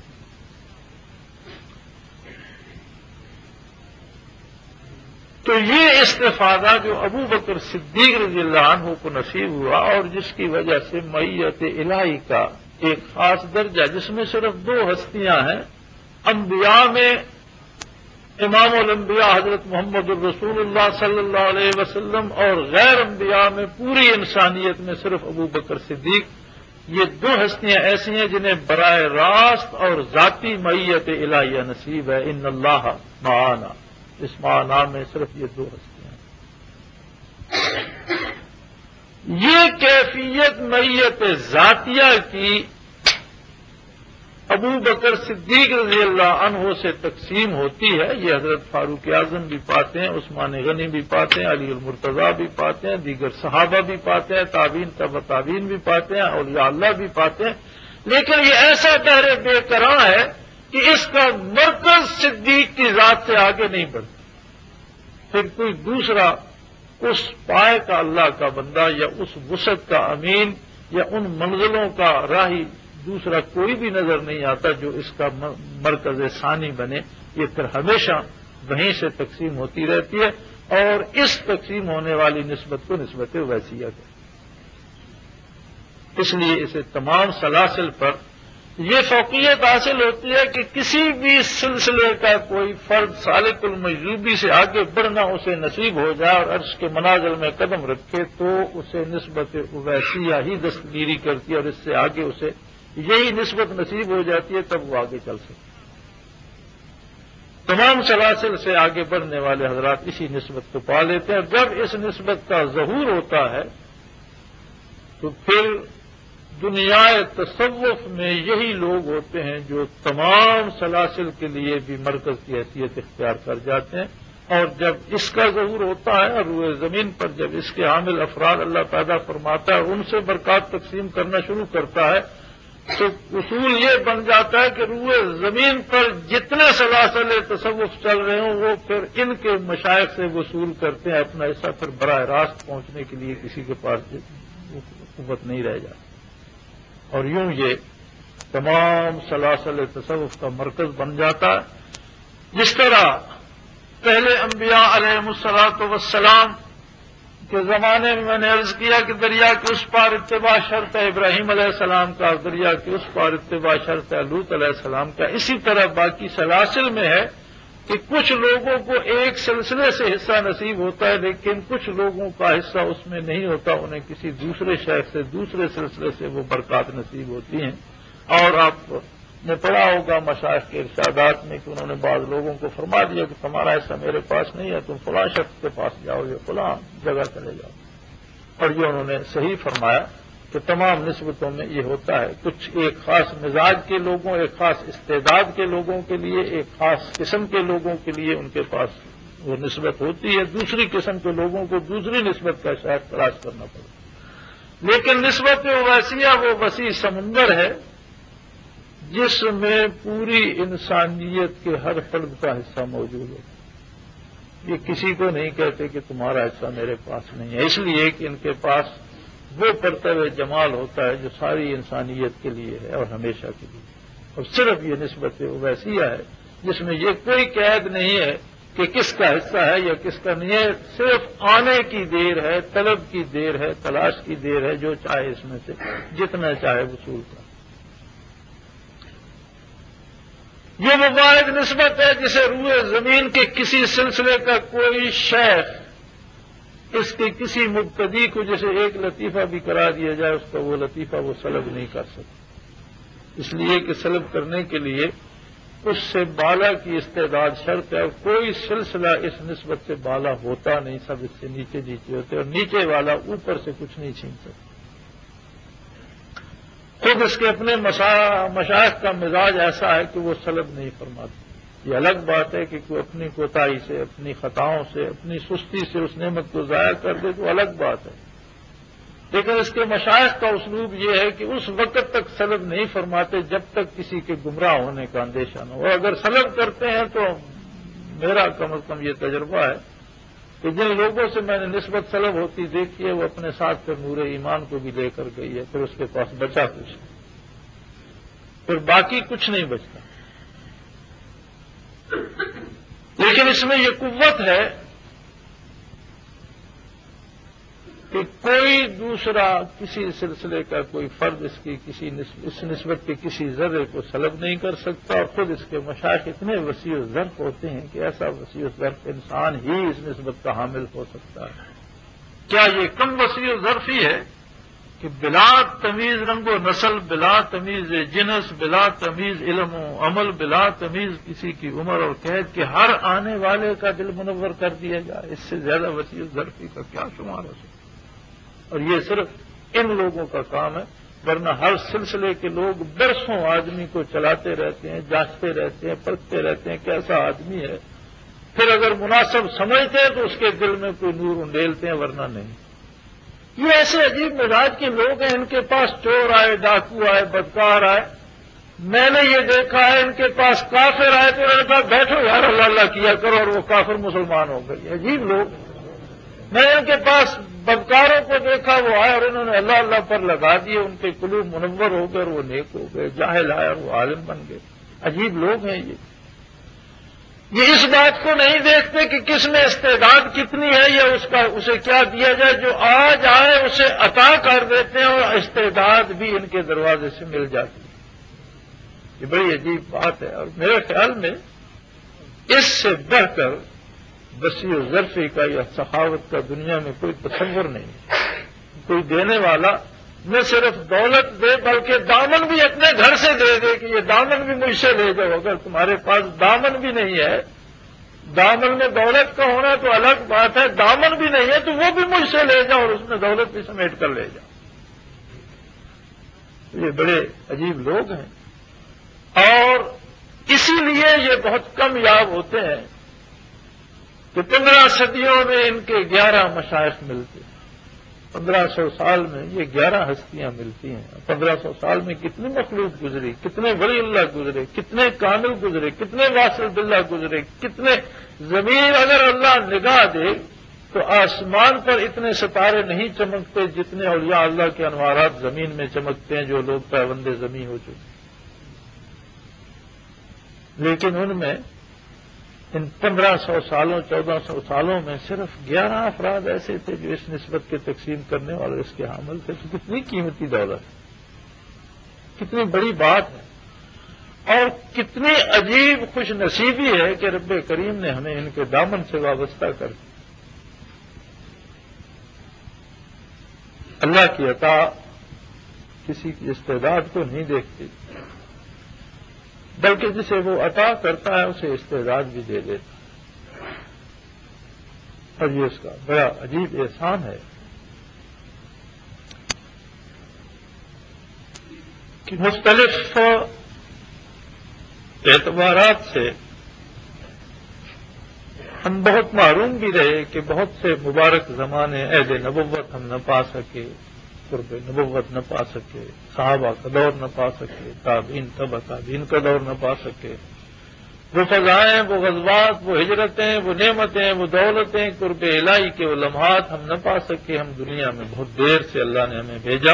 تو یہ استفادہ جو ابو بکر صدیق رضی اللہ عنہ کو نصیب ہوا، اور جس کی وجہ سے معیت الہی کا ایک خاص درجہ، جس میں صرف دو ہستیاں ہیں، انبیاء میں امام الانبیاء حضرت محمد الرسول اللہ صلی اللہ علیہ وسلم، اور غیر انبیاء میں پوری انسانیت میں صرف ابو بکر صدیق، یہ دو ہستیاں ایسی ہیں جنہیں براہ راست اور ذاتی معیت الہیہ نصیب ہے۔ ان اللہ معانا، اس معنا میں صرف یہ دو ہستیاں ہیں۔ یہ کیفیت معیت ذاتیہ کی ابو بکر صدیق رضی اللہ عنہ سے تقسیم ہوتی ہے، یہ حضرت فاروق اعظم بھی پاتے ہیں، عثمان غنی بھی پاتے ہیں، علی المرتضیٰ بھی پاتے ہیں، دیگر صحابہ بھی پاتے ہیں، تابعین تبع تابعین بھی پاتے ہیں، اولیاء اللہ بھی پاتے ہیں، لیکن یہ ایسا بحر بے قرار ہے کہ اس کا مرکز صدیق کی ذات سے آگے نہیں بڑھتا۔ پھر کوئی دوسرا اس پائے کا اللہ کا بندہ یا اس وسعت کا امین یا ان منزلوں کا راہی دوسرا کوئی بھی نظر نہیں آتا جو اس کا مرکز ثانی بنے۔ یہ پھر ہمیشہ وہیں سے تقسیم ہوتی رہتی ہے، اور اس تقسیم ہونے والی نسبت کو نسبت ویسیہ ہے۔ اس لیے اسے تمام سلاسل پر یہ فوقیت حاصل ہوتی ہے کہ کسی بھی سلسلے کا کوئی فرد سالک المجذوبی سے آگے بڑھنا اسے نصیب ہو جائے اور عرش کے منازل میں قدم رکھے تو اسے نسبت ویسیہ ہی دستگیری کرتی ہے، اور اس سے آگے اسے یہی نسبت نصیب ہو جاتی ہے، تب وہ آگے چل سکتے۔ تمام سلاسل سے آگے بڑھنے والے حضرات اسی نسبت کو پا لیتے ہیں۔ جب اس نسبت کا ظہور ہوتا ہے تو پھر دنیا تصوف میں یہی لوگ ہوتے ہیں جو تمام سلاسل کے لیے بھی مرکز کی حیثیت اختیار کر جاتے ہیں، اور جب اس کا ظہور ہوتا ہے اور روئے زمین پر جب اس کے حامل افراد اللہ پیدا فرماتا ہے، ان سے برکات تقسیم کرنا شروع کرتا ہے، تو اصول یہ بن جاتا ہے کہ روئے زمین پر جتنے سلاسل تصوف چل رہے ہوں وہ پھر ان کے مشائخ سے وصول کرتے ہیں اپنا حصہ، پھر براہ راست پہنچنے کے لیے کسی کے پاس قوت نہیں رہ جاتی، اور یوں یہ تمام سلاسل تصوف کا مرکز بن جاتا ہے۔ جس طرح پہلے انبیاء علیہم الصلاۃ والسلام کے زمانے میں نے عرض کیا کہ دریا کے اس پار اتباع شرط ہے ابراہیم علیہ السلام کا، اور دریا کے اس پار اتباع شرط ہے لوط علیہ السلام کا، اسی طرح باقی سلاسل میں ہے کہ کچھ لوگوں کو ایک سلسلے سے حصہ نصیب ہوتا ہے، لیکن کچھ لوگوں کا حصہ اس میں نہیں ہوتا، انہیں کسی دوسرے شیخ سے دوسرے سلسلے سے وہ برکات نصیب ہوتی ہیں۔ اور آپ نے پڑھا ہوگا مشائخ کے ارشادات میں کہ انہوں نے بعض لوگوں کو فرما دیا کہ تمہارا حصہ میرے پاس نہیں ہے، تم فلاں شخص کے پاس جاؤ یا فلاں جگہ چلے جاؤ، اور یہ انہوں نے صحیح فرمایا کہ تمام نسبتوں میں یہ ہوتا ہے، کچھ ایک خاص مزاج کے لوگوں، ایک خاص استعداد کے لوگوں کے لیے، ایک خاص قسم کے لوگوں کے لیے ان کے پاس وہ نسبت ہوتی ہے، دوسری قسم کے لوگوں کو دوسری نسبت کا شاید تلاش کرنا پڑتا، لیکن نسبت ویسیہ وہ وسیع سمندر ہے جس میں پوری انسانیت کے ہر فرد کا حصہ موجود ہے۔ یہ کسی کو نہیں کہتے کہ تمہارا حصہ میرے پاس نہیں ہے، اس لیے کہ ان کے پاس وہ پرتو جمال ہوتا ہے جو ساری انسانیت کے لیے ہے اور ہمیشہ کے لیے، اور صرف یہ نسبت ویسیہ ہے جس میں یہ کوئی قید نہیں ہے کہ کس کا حصہ ہے یا کس کا نہیں ہے، صرف آنے کی دیر ہے، طلب کی دیر ہے، تلاش کی دیر ہے، جو چاہے اس میں سے جتنا چاہے وصول کر۔ یہ وہ واحد نسبت ہے جسے روئے زمین کے کسی سلسلے کا کوئی شیخ اس کے کسی مبتدی کو جسے ایک لطیفہ بھی کرا دیا جائے اس کا وہ لطیفہ وہ سلب نہیں کر سکتا، اس لیے کہ سلب کرنے کے لیے اس سے بالا کی استعداد شرط ہے، اور کوئی سلسلہ اس نسبت سے بالا ہوتا نہیں، سب اس سے نیچے نیچے ہوتے، اور نیچے والا اوپر سے کچھ نہیں چھین سکتا۔ خود اس کے اپنے مشائخ کا مزاج ایسا ہے کہ وہ سلب نہیں فرماتے، یہ الگ بات ہے کہ کوئی اپنی کوتاہی سے، اپنی خطاؤں سے، اپنی سستی سے اس نعمت کو ضائع کر دے تو الگ بات ہے، لیکن اس کے مشائخ کا اسلوب یہ ہے کہ اس وقت تک سلب نہیں فرماتے جب تک کسی کے گمراہ ہونے کا اندیشہ نہ ہو، اگر سلب کرتے ہیں تو میرا کم از کم یہ تجربہ ہے کہ جن لوگوں سے میں نے نسبت سلب ہوتی دیکھی ہے وہ اپنے ساتھ پھر نور ایمان کو بھی لے کر گئی ہے، پھر اس کے پاس بچا کچھ نہیں، پھر باقی کچھ نہیں بچتا۔ لیکن اس میں یہ قوت ہے کہ کوئی دوسرا کسی سلسلے کا کوئی فرد اس نسبت کے کسی ذرے کو سلب نہیں کر سکتا، اور خود اس کے مشائخ اتنے وسیع ظرف ہوتے ہیں کہ ایسا وسیع ظرف انسان ہی اس نسبت کا حامل ہو سکتا ہے۔ کیا یہ کم وسیع ظرف ہی ہے کہ بلا تمیز رنگ و نسل، بلا تمیز جنس، بلا تمیز علم و عمل، بلا تمیز کسی کی عمر اور قید کے ہر آنے والے کا دل منور کر دیا جائے، اس سے زیادہ وسیع ظرفی کا کیا شمار ہو سکتا ہے؟ اور یہ صرف ان لوگوں کا کام ہے، ورنہ ہر سلسلے کے لوگ برسوں آدمی کو چلاتے رہتے ہیں، جانچتے رہتے ہیں، پرکھتے رہتے ہیں کیسا آدمی ہے، پھر اگر مناسب سمجھتے ہیں تو اس کے دل میں کوئی نور انڈیلتے ہیں، ورنہ نہیں۔ یہ ایسے عجیب مزاج کے لوگ ہیں، ان کے پاس چور آئے، ڈاکو آئے، بدکار آئے، میں نے یہ دیکھا ہے ان کے پاس کافر آئے تو انہوں نے کہا بیٹھو یار اللہ اللہ کیا کرو، اور وہ کافر مسلمان ہو گئی۔ عجیب لوگ۔ میں ان کے پاس بدکاروں کو دیکھا، وہ آئے اور انہوں نے اللہ اللہ پر لگا دیے، ان کے قلوب منور ہو گئے اور وہ نیک ہو گئے، جاہل آئے اور وہ عالم بن گئے۔ عجیب لوگ ہیں یہ اس بات کو نہیں دیکھتے کہ کس میں استعداد کتنی ہے یا اسے کیا دیا جائے، جو آج آئے اسے عطا کر دیتے ہیں اور استعداد بھی ان کے دروازے سے مل جاتی ہے۔ یہ بڑی عجیب بات ہے، اور میرے خیال میں اس سے بڑھ کر وسیع ظرفی کا یا سخاوت کا دنیا میں کوئی تصور نہیں ہے۔ کوئی دینے والا نہ صرف دولت دے بلکہ دامن بھی اپنے گھر سے دے دے کہ یہ دامن بھی مجھ سے لے جاؤ، اگر تمہارے پاس دامن بھی نہیں ہے، دامن میں دولت کا ہونا تو الگ بات ہے، دامن بھی نہیں ہے تو وہ بھی مجھ سے لے جاؤ اور اس میں دولت بھی سمیٹ کر لے جاؤ۔ یہ بڑے عجیب لوگ ہیں، اور اسی لیے یہ بہت کم یاب ہوتے ہیں کہ 15 صدیوں میں ان کے 11 مشائخ ملتے ہیں، 1500 سال میں یہ 11 ہستیاں ملتی ہیں۔ 1500 سال میں کتنی مخلوق گزری، کتنے ولی اللہ گزرے، کتنے کامل گزرے، کتنے واصل باللہ گزرے، کتنے زمین اگر اللہ نگاہ دے تو آسمان پر اتنے ستارے نہیں چمکتے جتنے اولیاء اللہ کے انوارات زمین میں چمکتے ہیں جو لوگ پیوند زمین ہو چکے۔ لیکن ان میں ان 1500 سالوں 1400 سالوں میں صرف 11 افراد ایسے تھے جو اس نسبت کے تقسیم کرنے والے اس کے حامل تھے، تو کتنی قیمتی دولت ہے، کتنی بڑی بات ہے، اور کتنی عجیب خوش نصیبی ہے کہ رب کریم نے ہمیں ان کے دامن سے وابستہ کر دیا۔ اللہ کی عطا کسی کی استعداد کو نہیں دیکھتی، بلکہ جسے وہ عطا کرتا ہے اسے استعداد بھی دے دیتا ہے، اور یہ اس کا بڑا عجیب احسان ہے کہ مختلف اعتبارات سے ہم بہت معروم بھی رہے کہ بہت سے مبارک زمانے عہد نبوت ہم نہ پا سکے، قرب نبوت نہ پا سکے، صحابہ کا دور نہ پا سکے، تابعین تبع تابعین کا دور نہ پا سکے، وہ فضائیں، وہ غزوات، وہ ہجرتیں، وہ نعمتیں، وہ دولتیں، قرب الہی کے وہ لمحات ہم نہ پا سکے۔ ہم دنیا میں بہت دیر سے اللہ نے ہمیں بھیجا،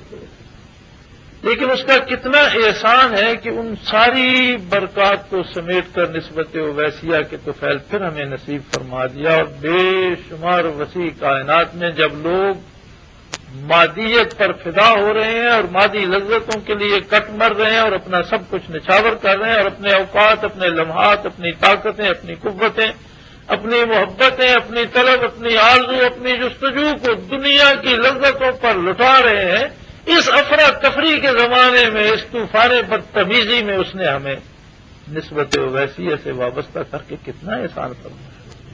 لیکن اس کا کتنا احسان ہے کہ ان ساری برکات کو سمیٹ کر نسبت اویسیہ کے طفیل پھر ہمیں نصیب فرما دیا، اور بے شمار وسیع کائنات میں جب لوگ مادیت پر فدا ہو رہے ہیں اور مادی لذتوں کے لیے کٹ مر رہے ہیں اور اپنا سب کچھ نچھاور کر رہے ہیں، اور اپنے اوقات، اپنے لمحات، اپنی طاقتیں، اپنی قوتیں، اپنی محبتیں، اپنی طلب، اپنی آرزو، اپنی جستجو کو دنیا کی لذتوں پر لٹا رہے ہیں، اس افراتفری کے زمانے میں، اس طوفان بدتمیزی میں اس نے ہمیں نسبت اویسیہ سے وابستہ کر کے کتنا احسان فرمایا،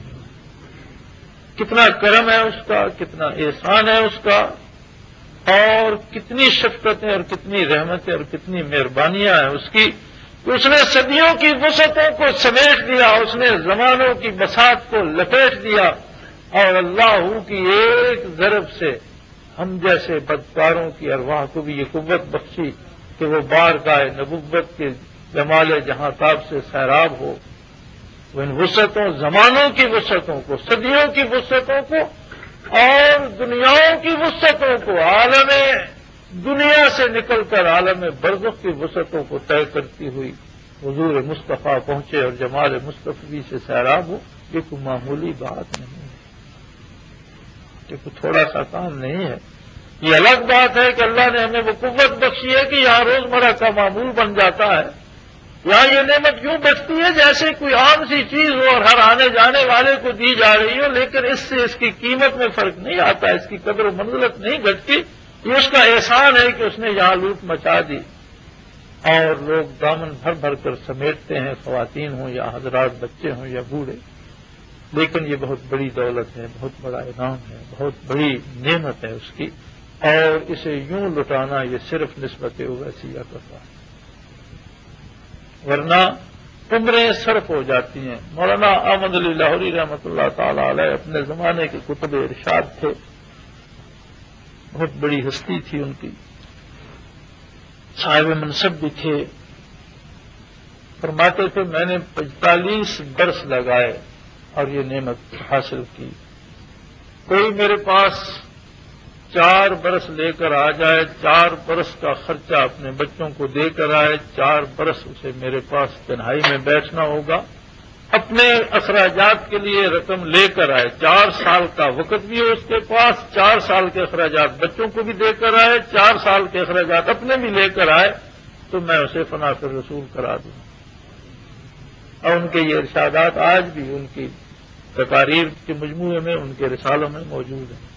کتنا کرم ہے اس کا، کتنا احسان ہے اس کا، اور کتنی شفقتیں اور کتنی رحمتیں اور کتنی مہربانیاں ہیں اس کی کہ اس نے صدیوں کی وسعتوں کو سمیٹ دیا، اس نے زمانوں کی بساط کو لپیٹ دیا، اور اللہ کی ایک ضرب سے ہم جیسے بدکاروں کی ارواح کو بھی یہ قوت بخشی کہ وہ بارگاہ نبوت کے جمال جہاں تاب سے سیراب ہو۔ وہ ان وسعتوں، زمانوں کی وسعتوں کو، صدیوں کی وسعتوں کو اور دنیاؤں کی وسعتوں کو، عالم دنیا سے نکل کر عالم برزخ کی وسعتوں کو طے کرتی ہوئی حضور مصطفیٰ پہنچے اور جمال مصطفی سے سیراب ہو، یہ کوئی معمولی بات نہیں ہے، یہ کوئی تھوڑا سا کام نہیں ہے۔ یہ الگ بات ہے کہ اللہ نے ہمیں وہ قوت بخشی ہے کہ یہاں روزمرہ کا معمول بن جاتا ہے، یہاں یہ نعمت یوں بچتی ہے جیسے کوئی عام سی چیز ہو اور ہر آنے جانے والے کو دی جا رہی ہو، لیکن اس سے اس کی قیمت میں فرق نہیں آتا، اس کی قدر و منزلت نہیں گھٹتی۔ یہ اس کا احسان ہے کہ اس نے یہاں لوٹ مچا دی، اور لوگ دامن بھر بھر کر سمیٹتے ہیں، خواتین ہوں یا حضرات، بچے ہوں یا بوڑھے، لیکن یہ بہت بڑی دولت ہے، بہت بڑا انعام ہے، بہت بڑی نعمت ہے اس کی، اور اسے یوں لٹانا یہ صرف نسبت اویسیہ کا کام ہے، ورنہ عمریں صرف ہو جاتی ہیں۔ مولانا احمد علی لاہوری رحمۃ اللہ تعالی علیہ اپنے زمانے کے کتب ارشاد تھے، بہت بڑی ہستی تھی ان کی، صاحب منصب بھی تھے۔ فرماتے تھے میں نے 45 برس لگائے اور یہ نعمت حاصل کی، کوئی میرے پاس 4 برس لے کر آ جائے، 4 برس کا خرچہ اپنے بچوں کو دے کر آئے، 4 برس اسے میرے پاس تنہائی میں بیٹھنا ہوگا، اپنے اخراجات کے لیے رقم لے کر آئے، 4 سال کا وقت بھی ہے اس کے پاس، 4 سال کے اخراجات بچوں کو بھی دے کر آئے، 4 سال کے اخراجات اپنے بھی لے کر آئے، تو میں اسے فنا کر رسول کرا دوں۔ اور ان کے یہ ارشادات آج بھی ان کی تقاریر کے مجموعے میں، ان کے رسالوں میں موجود ہیں،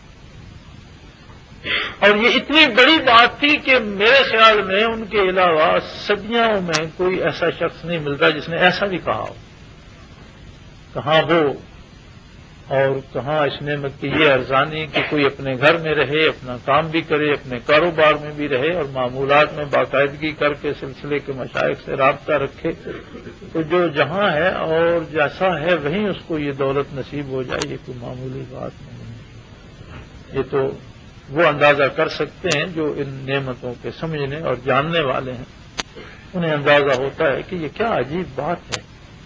اور یہ اتنی بڑی بات تھی کہ میرے خیال میں ان کے علاوہ صدیوں میں کوئی ایسا شخص نہیں ملتا جس نے ایسا بھی کہا ہو۔ کہاں وہ اور کہاں اس نعمت کی یہ ارزانی کہ کوئی اپنے گھر میں رہے، اپنا کام بھی کرے، اپنے کاروبار میں بھی رہے، اور معمولات میں باقاعدگی کر کے سلسلے کے مشائخ سے رابطہ رکھے، تو جو جہاں ہے اور جیسا ہے وہیں اس کو یہ دولت نصیب ہو جائے، یہ کوئی معمولی بات نہیں ہے۔ یہ تو وہ اندازہ کر سکتے ہیں جو ان نعمتوں کے سمجھنے اور جاننے والے ہیں، انہیں اندازہ ہوتا ہے کہ یہ کیا عجیب بات ہے۔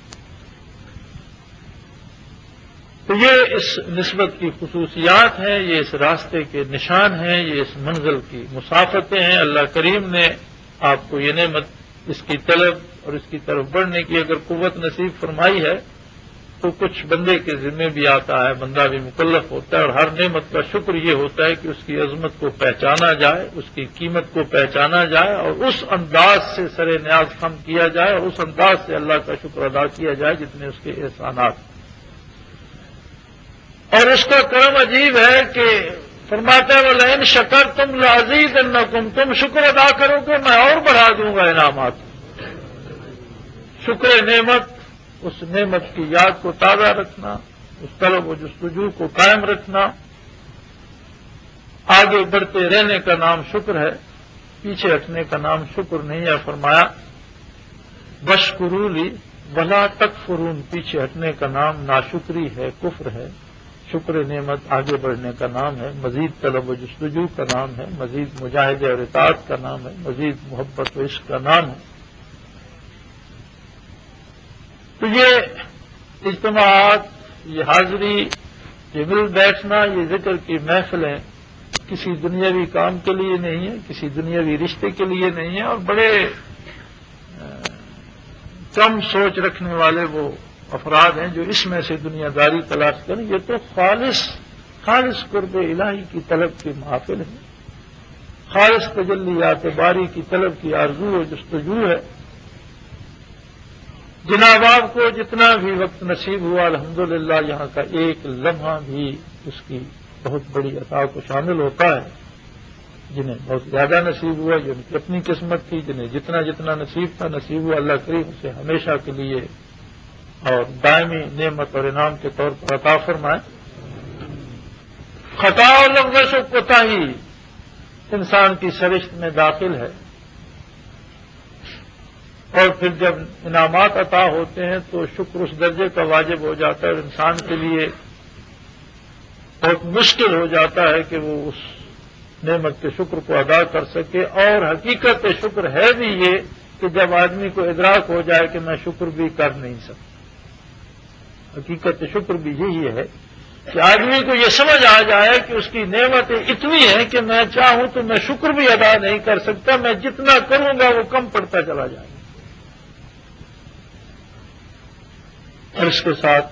تو یہ اس نسبت کی خصوصیات ہیں، یہ اس راستے کے نشان ہیں، یہ اس منزل کی مسافتیں ہیں۔ اللہ کریم نے آپ کو یہ نعمت، اس کی طلب اور اس کی طرف بڑھنے کی اگر قوت نصیب فرمائی ہے تو کچھ بندے کے ذمہ بھی آتا ہے، بندہ بھی مکلف ہوتا ہے، اور ہر نعمت کا شکر یہ ہوتا ہے کہ اس کی عظمت کو پہچانا جائے، اس کی قیمت کو پہچانا جائے، اور اس انداز سے سر نیاز خم کیا جائے، اور اس انداز سے اللہ کا شکر ادا کیا جائے جتنے اس کے احسانات۔ اور اس کا کرم عجیب ہے کہ فرماتا ہے وَلَئِن شَكَرْتُمْ لَأَزِيدَنَّكُمْ، تم شکر ادا کرو کہ میں اور بڑھا دوں گا انعامات۔ شکر نعمت، اس نعمت کی یاد کو تازہ رکھنا، اس طلب و جستجو کو قائم رکھنا، آگے بڑھتے رہنے کا نام شکر ہے، پیچھے ہٹنے کا نام شکر نہیں ہے۔ فرمایا وَاشْكُرُوا لِي وَلَا تَكْفُرُونَ، پیچھے ہٹنے کا نام ناشکری ہے، کفر ہے۔ شکر نعمت آگے بڑھنے کا نام ہے، مزید طلب و جستجو کا نام ہے، مزید مجاہدے اور اطاعت کا نام ہے، مزید محبت و عشق کا نام ہے۔ تو یہ اجتماعات، یہ حاضری، یہ مل بیٹھنا، یہ ذکر کی محفلیں کسی دنیاوی کام کے لیے نہیں ہے، کسی دنیاوی رشتے کے لیے نہیں ہے، اور بڑے کم سوچ رکھنے والے وہ افراد ہیں جو اس میں سے دنیا داری تلاش کریں۔ یہ تو خالص قرب الہی کی طلب کی محافل ہے، خالص تجلیات باری کی طلب کی آرزو و جستجو ہے۔ جناب آپ کو جتنا بھی وقت نصیب ہوا الحمدللہ یہاں کا ایک لمحہ بھی اس کی بہت بڑی عطا کو شامل ہوتا ہے۔ جنہیں بہت زیادہ نصیب ہوا، جن کی اپنی قسمت تھی، جنہیں جتنا جتنا نصیب تھا نصیب ہوا، اللہ کریم اسے ہمیشہ کے لیے اور دائمی نعمت اور انعام کے طور پر عطا فرمائے۔ خطا اور لغزش و کوتاہی انسان کی سرشت میں داخل ہے، اور پھر جب انعامات عطا ہوتے ہیں تو شکر اس درجے کا واجب ہو جاتا ہے اور انسان کے لیے بہت مشکل ہو جاتا ہے کہ وہ اس نعمت کے شکر کو ادا کر سکے. اور حقیقت شکر ہے بھی یہ کہ جب آدمی کو ادراک ہو جائے کہ میں شکر بھی کر نہیں سکتا. حقیقت شکر بھی یہی ہے کہ آدمی کو یہ سمجھ آ جائے کہ اس کی نعمتیں اتنی ہیں کہ میں چاہوں تو میں شکر بھی ادا نہیں کر سکتا، میں جتنا کروں گا وہ کم پڑتا چلا جائے گا. اور اس کے ساتھ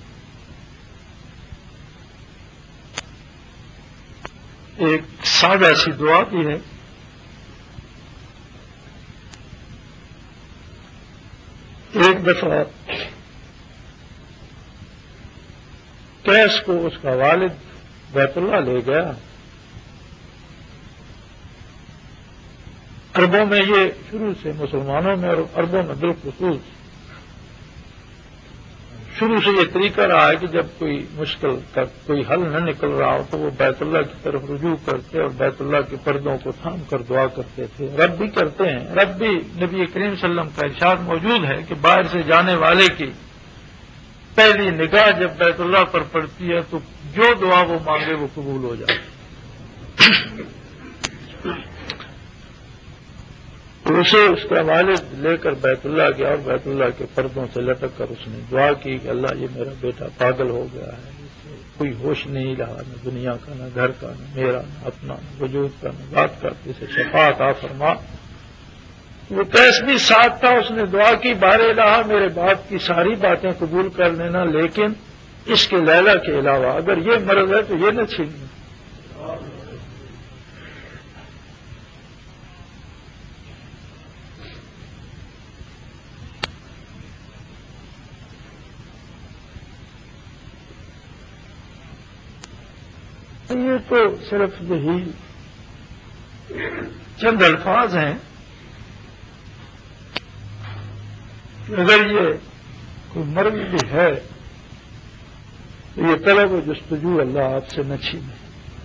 ایک سادہ سی دعا بھی ہے. ایک دفعہ کیس کو اس کا والد بیت اللہ لے گیا. عربوں میں یہ شروع سے، مسلمانوں میں اور عربوں میں بالخصوص شروع سے یہ طریقہ رہا ہے کہ جب کوئی مشکل کا کوئی حل نہ نکل رہا ہو تو وہ بیت اللہ کی طرف رجوع کرتے اور بیت اللہ کے پردوں کو تھام کر دعا کرتے تھے. رب بھی کرتے ہیں. رب بھی نبی کریم صلی اللہ علیہ وسلم کا ارشاد موجود ہے کہ باہر سے جانے والے کی پہلی نگاہ جب بیت اللہ پر پڑتی ہے تو جو دعا وہ مانگے وہ قبول ہو جاتی ہے. تو اسے اس کا والد لے کر بیت اللہ گیا اور بیت اللہ کے پردوں سے لٹک کر اس نے دعا کی کہ اللہ یہ میرا بیٹا پاگل ہو گیا ہے، اس سے کوئی ہوش نہیں رہا، نہ دنیا کا، نہ گھر کا، نہ میرا، نہ اپنا، نہ وجود کا، نہ ذات کا، اسے شفا عطا فرما. وہ کیس بھی ساتھ تھا. اس نے دعا کی بار الہ میرے باپ کی ساری باتیں قبول کر لینا لیکن اس کے لیلا کے علاوہ اگر یہ مرض ہے تو یہ نہ چھیننا. یہ تو صرف یہی چند الفاظ ہیں کہ اگر یہ کوئی مرض بھی ہے تو یہ طلب و جستجو اللہ آپ سے نہ چھینے.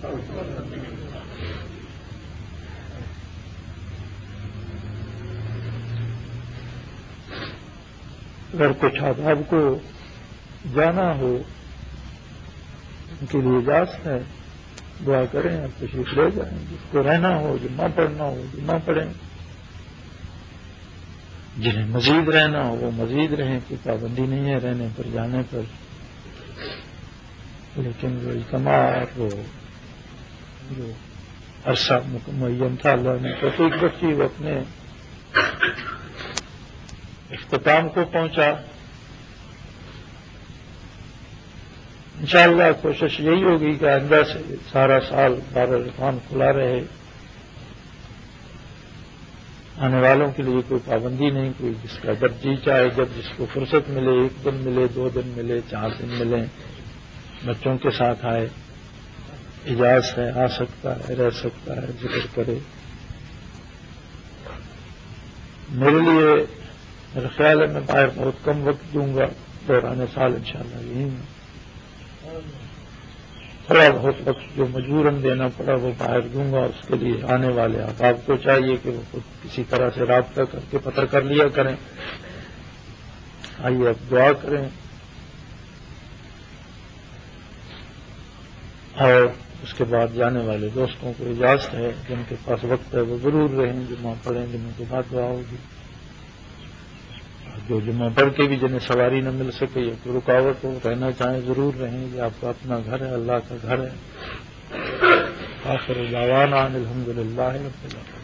اگر کچھ آداب کو جانا ہو ان کے لیے اجازت ہے، دعا کریں، آپ تشریف لے جائیں. جس کو رہنا ہو، جمعہ پڑھنا ہو جمعہ پڑھیں، جنہیں مزید رہنا ہو وہ مزید رہیں. کوئی پابندی نہیں ہے رہنے پر جانے پر، لیکن وہ اجتماع وہ جو عرصہ معین تھا اللہ نے توفیق بخشی وہ اپنے اختتام کو پہنچا. انشاءاللہ کوشش یہی ہوگی کہ آئندہ سے سارا سال دارالعرفان کھلا رہے. آنے والوں کے لیے کوئی پابندی نہیں، کوئی جس کا جب جی چاہے، جب جس کو فرصت ملے، 1 دن ملے، 2 دن ملے، 4 دن ملیں، بچوں کے ساتھ آئے. اجازت ہے، آ سکتا ہے، رہ سکتا ہے، ذکر کرے. میرے لیے میرا خیال ہے میں باہر بہت کم وقت دوں گا دوران سال انشاءاللہ یہی میں تھوڑا بہت وقت جو مجبوراً دینا پڑا وہ باہر دوں گا. اس کے لیے آنے والے آپ کو چاہیے کہ وہ خود کسی طرح سے رابطہ کر کے پتہ کر لیا کریں. آئیے اب دعا کریں اور اس کے بعد جانے والے دوستوں کو اجازت ہے جن کے پاس وقت ہے وہ ضرور رہیں، جمعہ پڑھیں، جمعہ کے بعد دعا ہوگی. جو جمعہ پڑھ کے بھی جنہیں سواری نہ مل سکے یا کوئی رکاوٹ ہو رہنا چاہیں ضرور رہیں. یہ آپ کا اپنا گھر ہے، اللہ کا گھر ہے. آخر دعوانا ان الحمدللہ رب العالمین.